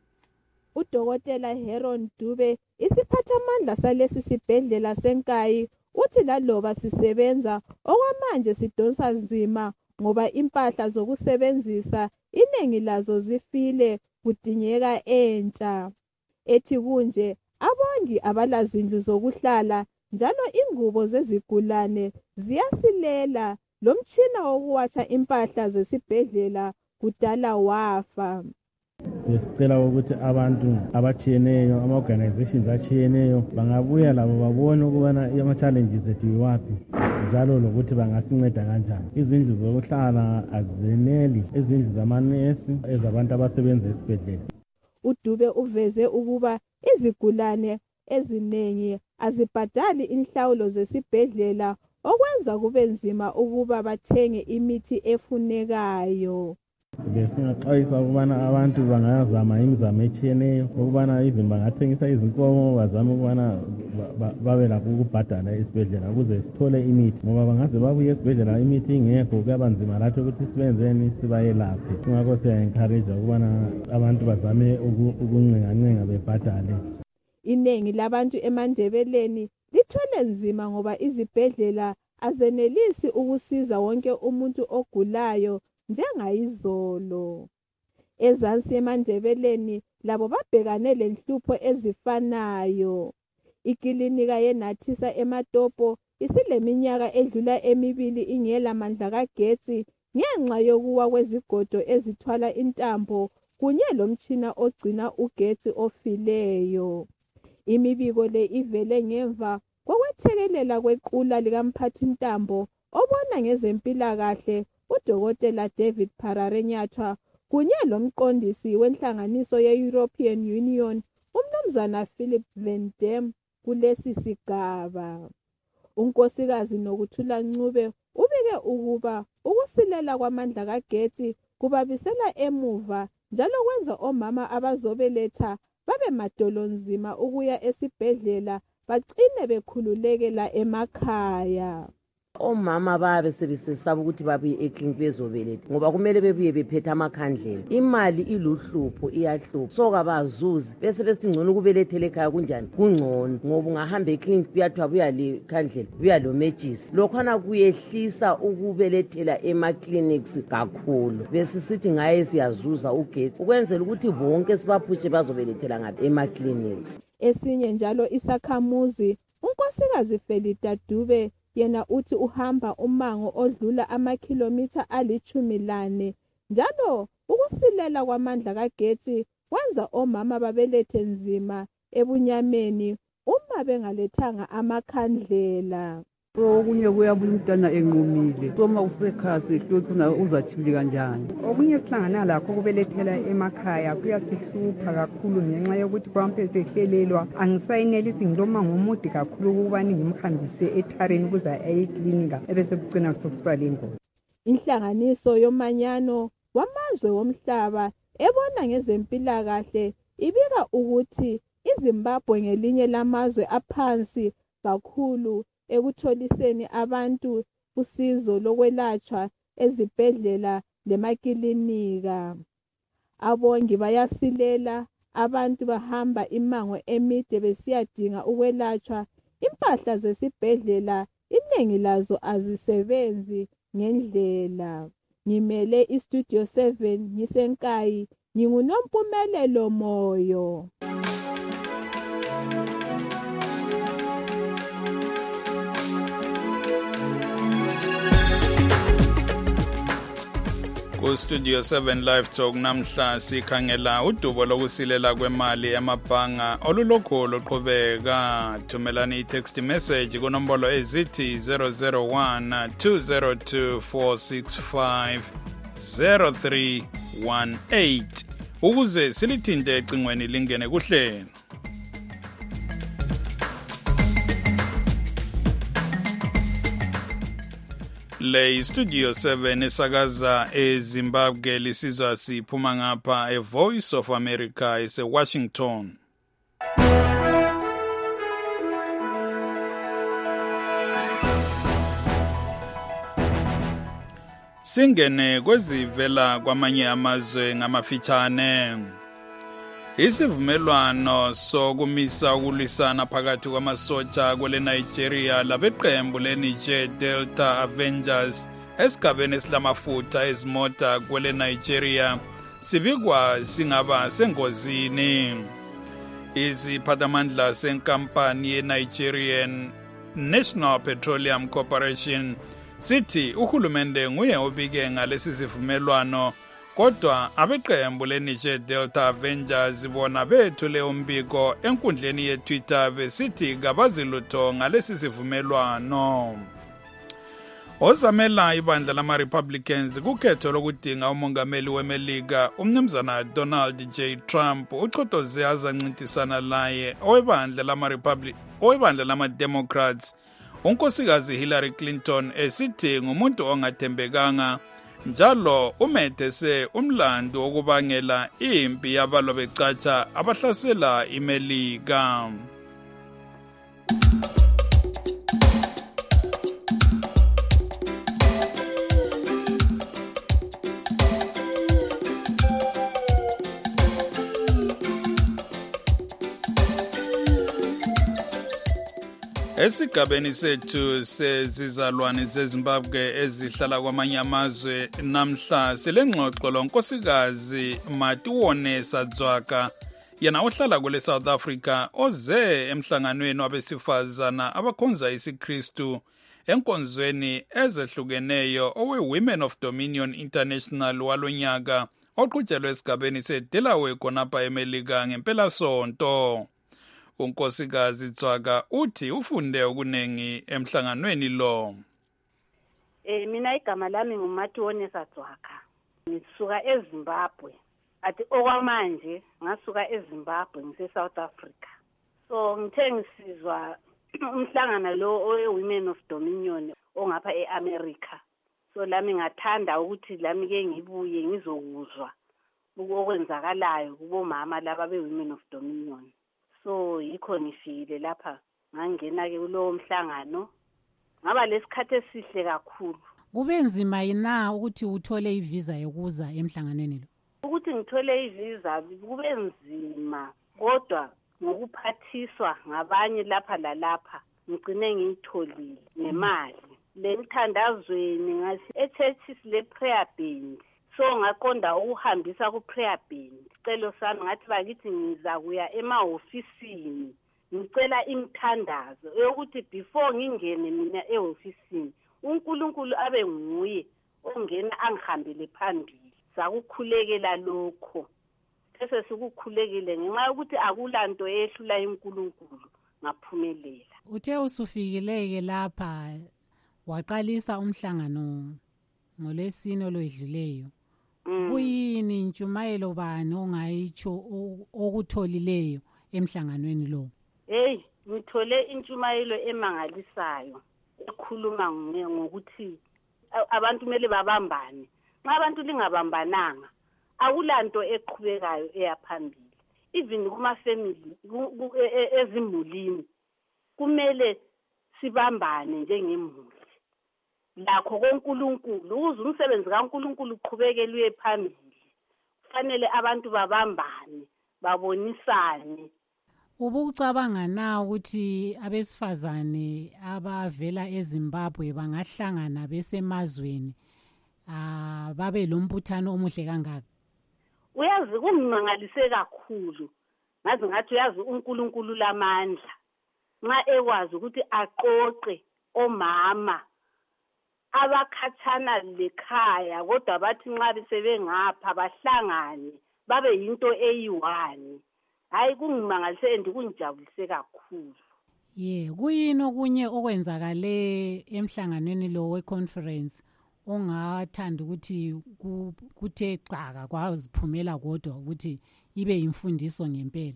Udokotela Heron Dube, isiphathamandla salesi sibhedlela senkayi, uthi laloba sisebenza okwamanje sidonsa nzima ngoba impahla zokusebenzisa iningi lazo zifile, kudingeka entsha. Ethi kunje abongi abalazindlu zokuhlala njalo ingubo zezigulane ziyasilela, lo mtshina wokuwatsha impahla zesibhedlela kudala wafa. Besicela ukuthi abantu abatshiyeneyo, ama-organizations atshiyeneyo bangabuya labo babone ukubana ama-challenges ethu yiwaphi njalo lokuthi bangasinceda kanjani. Izindlu zokuhlala azeneli, izindlu zamanesi ezabantu abasebenza esibhedlela. uDube uveze ukuba izigulane eziningi azibhadali inhlawulo zesibhedlela, okwenza kube nzima ukuba bathenge imithi efunekayo. Besingaxwayisa ukubana abantu bangazama imizamo etshiyeneyo ukubana even bangathengisa izinkomo, bazame ukubana babe lakho ukubhadala esibhedlela ukuze sithole imithi, ngoba bangaze babuye esibhedlela imithi ingekho kuyaba nzima lathi ukuthi sibenzeni sibayelaphe. Kungakho siya-encourage ukubana abantu bazame ukuncengancenga bebhadale. Iningi labantu eMandebeleni lithwele nzima ngoba izibhedlela azenelisi ukusiza wonke umuntu ogulayo njengayizolo. Ezansi eMandebeleni labo babhekane lenhlupho ezifanayo. Ikilinika yeNathisa eMatopo isileminyaka edlula 2 ingela mandla kagetsi ngenxa yokuwa kwezigodo ezithwala intambo kunye lomtshina ogcina ugetsi ofileyo. Imibiko le ivele ngemva kokwethekelela kwequla likamphathintambo obona ngezempilakahle uDokotela David Pararenyathwa kunye lomqondisi wenhlanganiso ye-European Union uMnumzana Philip Van Dam kulesi sigaba. Unkosikazi Nokuthula Ncube ubike ukuba ukusilela kwamandla kagetsi kubabisela emuva njalo kwenza omama abazobeletha babe madolonzima ukuya esibhedlela bagcine bekhululekela emakhaya. Omama babe sebesesaba ukuthi babuye eklinik bezobeletha ngoba kumele bebuye bephethe amakhandlela. Imali iluhlupho, iyahlupha. So kabazuzi bese besithi ngcono ukubelethela ekhaya kunjani? Kungcono ngoba ungahamba eklinik kuyathiwa buya le khandlela, buya lo matches. Lokhana kuyehlisa ukubelethela ema-clinics kakhulu. Besisithi ngaye siyazuza ugetsi ukwenzela ukuthi bonke sibaphushe bazobelethela ngabe ema-clinics. Esinye njalo isakhamuzi, unkosikazi Felita Dube, yena uthi uhamba umango odlula amakhilomitha 14 njalo ukusilela kwamandla kagetsi kwenza omama babelethe nzima ebunyameni uma bengalethanga amakhandlela. Okunye kuyabuya umntwana enqumile soma usekhaya sihluthu uzathibili kanjani. Okunye sihlangana lakho kubelethela emakhaya kuyasihlupha kakhulu ngenxa yokuthi kwampe sehlelelwa angisayinelisi ngiloma ngomude kakhulu ukuba ngimhambise ethareni ukuze aye eklinika ebese kucina sokusiba lengozi. Inhlanganiso yomanyano wamazwe womhlaba ebona ngezempilakahle ibika ukuthi iZimbabwe ngelinye lamazwe aphansi kakhulu ekutholiseni abantu usizo lokwelatshwa ezibhedlela lemakilinika. Abongi bayasilela, abantu bahamba imango emide besiyadinga ukwelatshwa. Impahla zesibhedlela iningi lazo azisebenzi ngendlela. Ngimele iStudio 7 ngisenkayi, nginguNompumelelo Moyo. Studio 7 Live Talk namhla sikhangela udubo lokusilela kwemali emabhanga olulokho loqhubeka. Thumelani i-text message kunombolo ezithi 001 202 465 0318 ukuze silithinte ecingweni lingene kuhlelo. Le Studio 7 esakaza eZimbabwe lisizwa siphuma ngapha eVoice of America eseWashington. Singene kwezivela kwamanye amazwe ngamafitshane. Isivumelwano sokumisa ukulwisana phakathi kwamasotsha kwele Nigeria labeqembu leNiger Delta Avengers esigabeni esilamafutha ezimota kwele Nigeria sibikwa singaba sengozini. Isiphathamandla senkampani yeNigerian National Petroleum Corporation sithi uhulumende nguye obike ngalesi sivumelwano. Kodwa abeqembu leNiger Delta Avengers bona bethule umbiko enkundleni yeTwitter besithi kabazilutho ngalesi sivumelwano. Ozamela ibandla lama-Republicans kukhetho lokudinga umongameli weMelika umnumzana Donald J. Trump uchotoze azancintisana laye owebandla lama-Democrats unkosikazi Hillary Clinton esithi ngumuntu ongathembekanga njalo umethese umlando wokubangela impi yabalwa becatsha abahlasela iMelika. Esigabeni sethu sezizalwane zeZimbabwe ezihlala kwamanye amazwe namhla selengxoxo lonkosikazi Matiwone Sadzwaka yena ohlala kule South Africa oze emhlanganweni wabesifazana abakhonza isiKristu enkonzweni ezehlukeneyo owe-Women of Dominion International walonyaka oqhutshelwe esigabeni seDelaware khonapha eMelika ngempela sonto. Unkosikazi Tswaka uthi ufunde okunengi emhlanganweni lo. Mina igama lami nguMatiwone Sadzwaka. Ngisuka eZimbabwe. Athi okwamanje ngasuka eZimbabwe ngise South Africa. So ngithe ngisizwa umhlangano lo owe-Women of Dominion ongapha eAmerica. So lami ngathanda ukuthi lami ke ngibuye ngizokuzwa okwenzakalayo kubomama laba be-Women of Dominion. So yikho ngifile lapha ngangena ke kulowo mhlangano ngaba lesikhathi esihle kakhulu. Kube nzima yina ukuthi uthole ivisa yokuza emhlanganweni lo? Ukuthi ngithole ivisa kube nzima kodwa ngokuphathiswa ngabanye lapha lalapha ngicine ngiyitholile nemali. Le mthandazweni ngasi eChurch le prayer band. So ngaqonda ukuhambisa ku prayer band. isicelo sami ngathi bakithi ngiza kuya emahofisini ngicela imithandazo yokuthi before ngingene mina ehofisini uNkulunkulu abe nguye ongena angihambele phambili sakukhulekela lokho bese sikukhulekile ngenxa yokuthi akulanto ehlula uNkulunkulu ngaphumelela. Uthe usufikileke lapha waqalisa umhlangano ngolesine olwedluleyo. Kuyini intshumayelo bani ongayitsho okutholileyo emhlanganweni lo? Ngithole intshumayelo emangalisayo ekhuluma ngokuthi abantu kumele babambane. Nxa abantu lingabambananga akulanto eqhubekayo eyaphambili. Even kuma family ezimulini kumele sibambane njengemuli. Lakho koNkulunkulu ukuze umsebenzi kaNkulunkulu uqhubekele uye phambili kufanele abantu babambane babonisane. Ubucabanga na ukuthi abesifazane abavela eZimbabwe bangahlangana besemazweni babe lombuthano omuhle kangaka? Uyazi kungimangalise kakhulu. Ngathi uyazi uNkulunkulu lamandla. Nxa ekwazi ukuthi aqoqe omama abakhathana lekhaya kodwa bathi nxa besebengapha bahlangane babe yinto eyi-one. Hayi kungimangalise kungijabulise kakhulu. Kuyini okunye okwenzakale emhlanganweni lo we-conference ongathanda ukuthi kuthe xaka kwaziphumela kodwa ukuthi ibe imfundiso ngempela?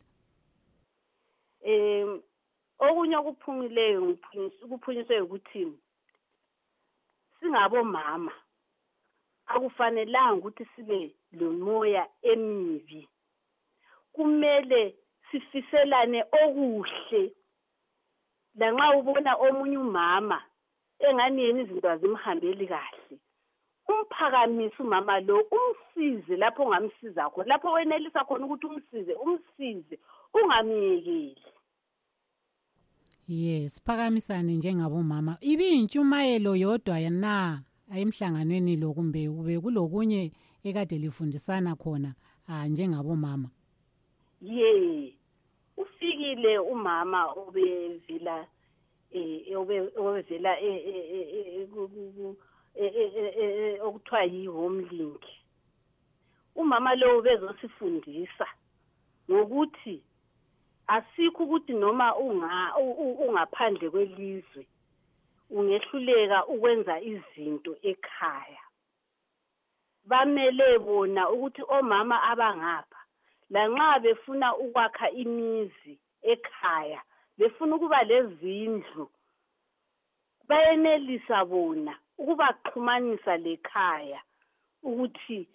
Okunye okuphumileyo kuphunyiswe ukuthi singabomama akufanelanga ukuthi sibe lomoya emibi. Kumele sifiselane okuhle. Lanxa ubona omunye umama engani yena izinto azimhambeli kahle, umphakamisa umama lo, umsize lapho ongamsiza khona, lapho wenelisa khona ukuthi umsize ungamyekeli. Siphakamisane njengabomama. Ibiyintshumayelo yodwa na emhlanganweni lo kumbe kube kulokunye ekade lifundisana khona njengabomama? Ufikile umama obevela okuthiwa yi-home link. Umama lo bezosifundisa ngokuthi asikho ukuthi noma ungaphandle kwelizwe ungehluleka ukwenza izinto ekhaya. Bamele bona ukuthi omama abangapha lanxa befuna ukwakha imizi ekhaya befuna ukuba lezindlu bayenelisa bona ukubaxhumanisa lekhaya ukuthi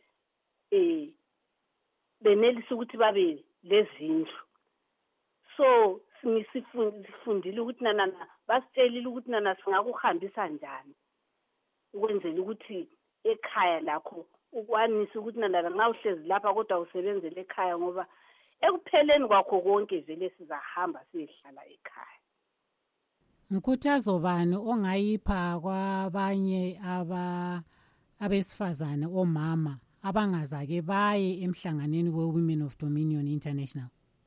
benelisa ukuthi babe lezindlu. So sifundile ukuthi basitshelile ukuthi singakuhambisa njani ukwenzela ukuthi ekhaya lakho ukwanisa ukuthi nxa uhlezi lapha kodwa usebenzele ekhaya ngoba ekupheleni kwakho konke vele sizahamba siyehlala ekhaya. Mkhuthazo bani ongayipha kwabanye abesifazane omama abangazake baye emhlanganweni we-Women of Dominion International?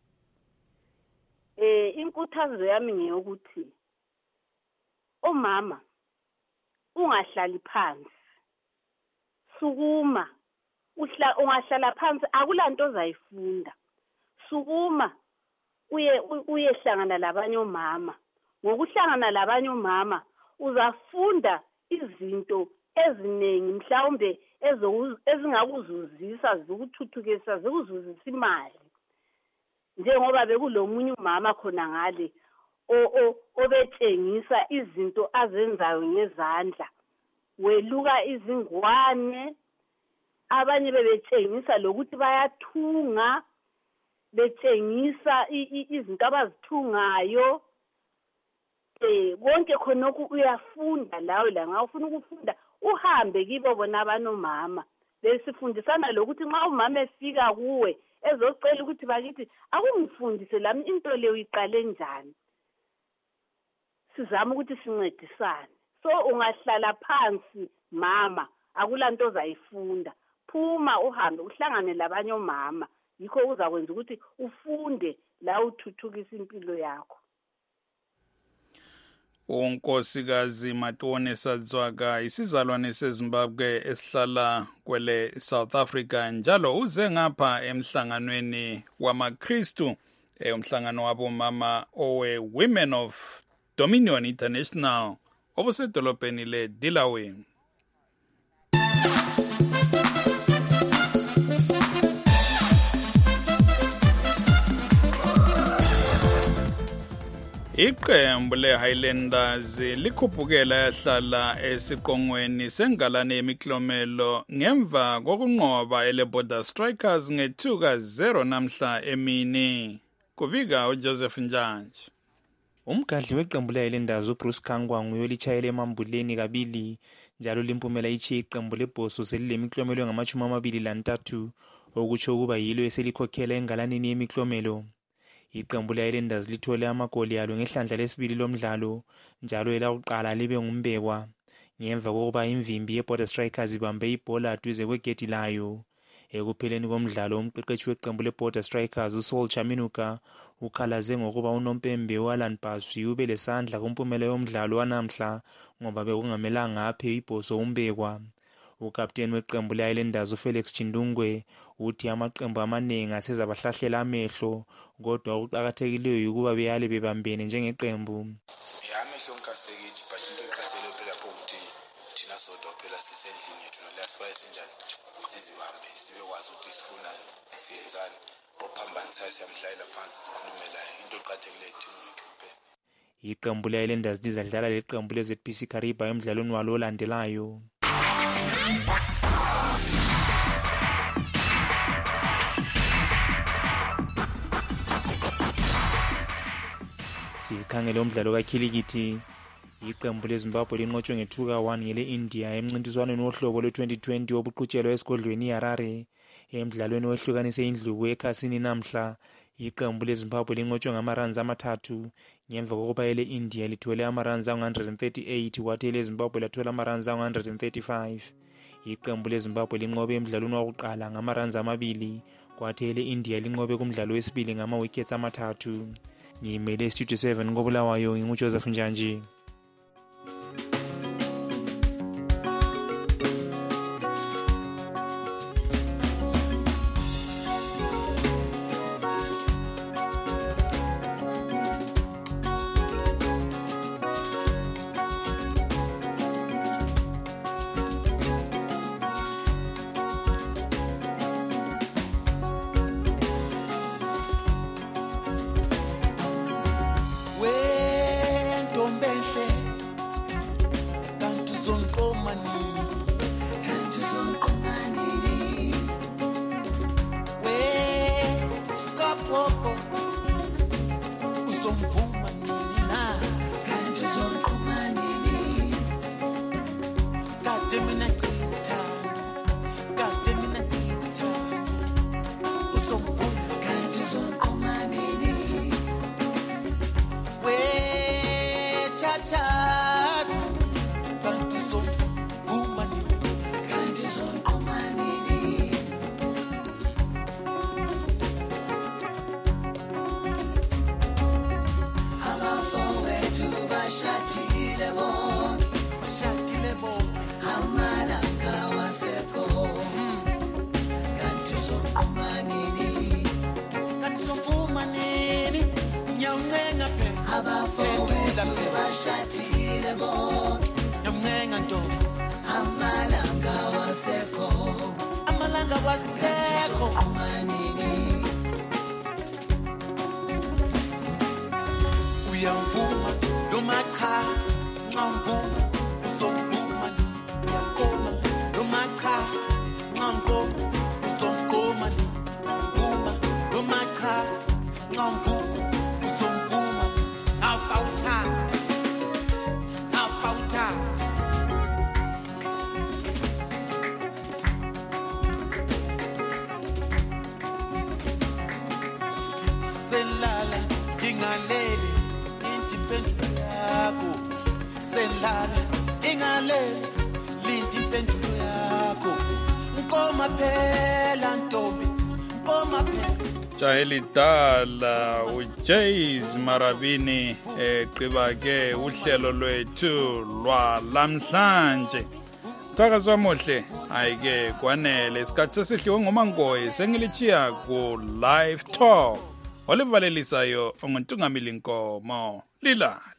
Inkuthazo yami ngeyokuthi omama ungahlali phansi, sukuma, ungahlala phansi akulanto ozayifunda. Sukuma uyehlangana labanye omama. Ngokuhlangana labanye omama uzafunda izinto eziningi mhlawumbe ezingakuzuzisa zikuthuthukisa zikuzuzisa imali. Njengoba bekulomunye umama khona ngale obetshengisa izinto azenzayo ngezandla, weluka izingwane, abanye bebetshengisa lokuthi bayathunga, betshengisa izinto abazithungayo. Konke khonokho uyafunda lawe lanxa ufuna ukufunda uhambe kibo bona abanomama. Besifundisana lokuthi nxa umama efika kuwe ezocela ukuthi bakithi akungifundise lami into leyo iqale njani, sizama ukuthi sincedisane. So ungahlala phansi mama akulanto ozayifunda, phuma uhambe uhlangane labanye omama yikho uzakwenza ukuthi ufunde la uthuthukisa impilo yakho. unkosikazi Matuone Sadzwaka isizalwane seZimbabwe esihlala kwele South Africa njalo uze ngapha emhlanganweni wamaKristu umhlangano wabomama owe Women of Dominion International obusedolobheni le Delaware. Iqembu le-Highlanders likhuphukela yahlala esiqongweni sengalane yemiklomelo ngemva kokunqoba ele-Border Strikers nge-2-0 namhla emini. Kubika uJoseph Njanji. Umgadli weqembu le-Highlanders uBruce Kangwa uyolitshayela emambuleni kabili njalo limpumela ichiye iqembu lebhoso selilemiklomelo engama-23 okutsho ukuba yilo eselikhokhela engalaneni yemiklomelo. Iqembu le-Highlanders lithole amagoli yalo ngehlandla lesibili lomdlalo njalo elakuqala libe ngumbekwa ngemva kokuba imvimbi ye-Border Strikers ibambe ibhola duze kwegedi layo. Ekupheleni komdlalo umqeqeshi weqembu le-Border Strikers uSaul Chaminuka ukhalaze ngokuba unompembe u-Alan Baswi ube lesandla kumpumela yomdlalo wanamhla ngoba bekungamelanga aphe ibhoso umbekwa. Ukapteni weqembu le-Highlanders uFelix Chindungwe uthi amaqembu amaningi asezabahlahlela amehlo kodwa ukuqakathekileyo ukuba beyale bebambene njengeqembu. Amehlo nkasekithi but into eqhathele phela ukuthi thina sodwa phela sisendlini yethu nolasibaye sinjani sizibambe sibekwazi ukuthi sifunani siyenzani ophambanisa siyamhlayela phansi sikhulumela into eqhathekile teamwork kuphela. Iqembu le-Highlanders lizadlala leqembu le-ZPC Kariba emdlalweni walo olandelayo. Sikhangele umdlalo kakhilikithi. Iqembu leZimbabwe linqotshwe nge-2-1 ngele-India emncintiswaneni wohlobo lwe-2020 wobuqhutshelwa esigodlweni iHarare. Emdlalweni wehlukanise indlubu ekhasini namhla iqembu leZimbabwe linqotshwe ngamaruns 3 ngemva kokuba ele-India lithole amaruns 138 kwathi eleZimbabwe lathola amaruns 135. Iqembu leZimbabwe linqobe emdlalweni wokuqala ngamaruns 2 kwathi ele-India linqobe kumdlalo wesibili ngama-wickets 3. Ngimele Studio 7 koBulawayo nginguJoseph Njanji. Uyamvuma noma cha ngamvuma usomvuma yakoma noma cha ngangoma usomgoma uma noma cha ngamvuma usomvuma afauta selala ingalele impendulo yakho selala ingalele linda impendulo yakho nkoma phela ntombi nkoma phela Jahilidala uJays Marabini eqhibake uhlelo lwethu lwalamhlanje. Thakazwa mohle ayike kwanele isikhathi sesihliwe ngomangoyi sengilichiya ku live talk olivalelisayo onguntungamili Nkomo lila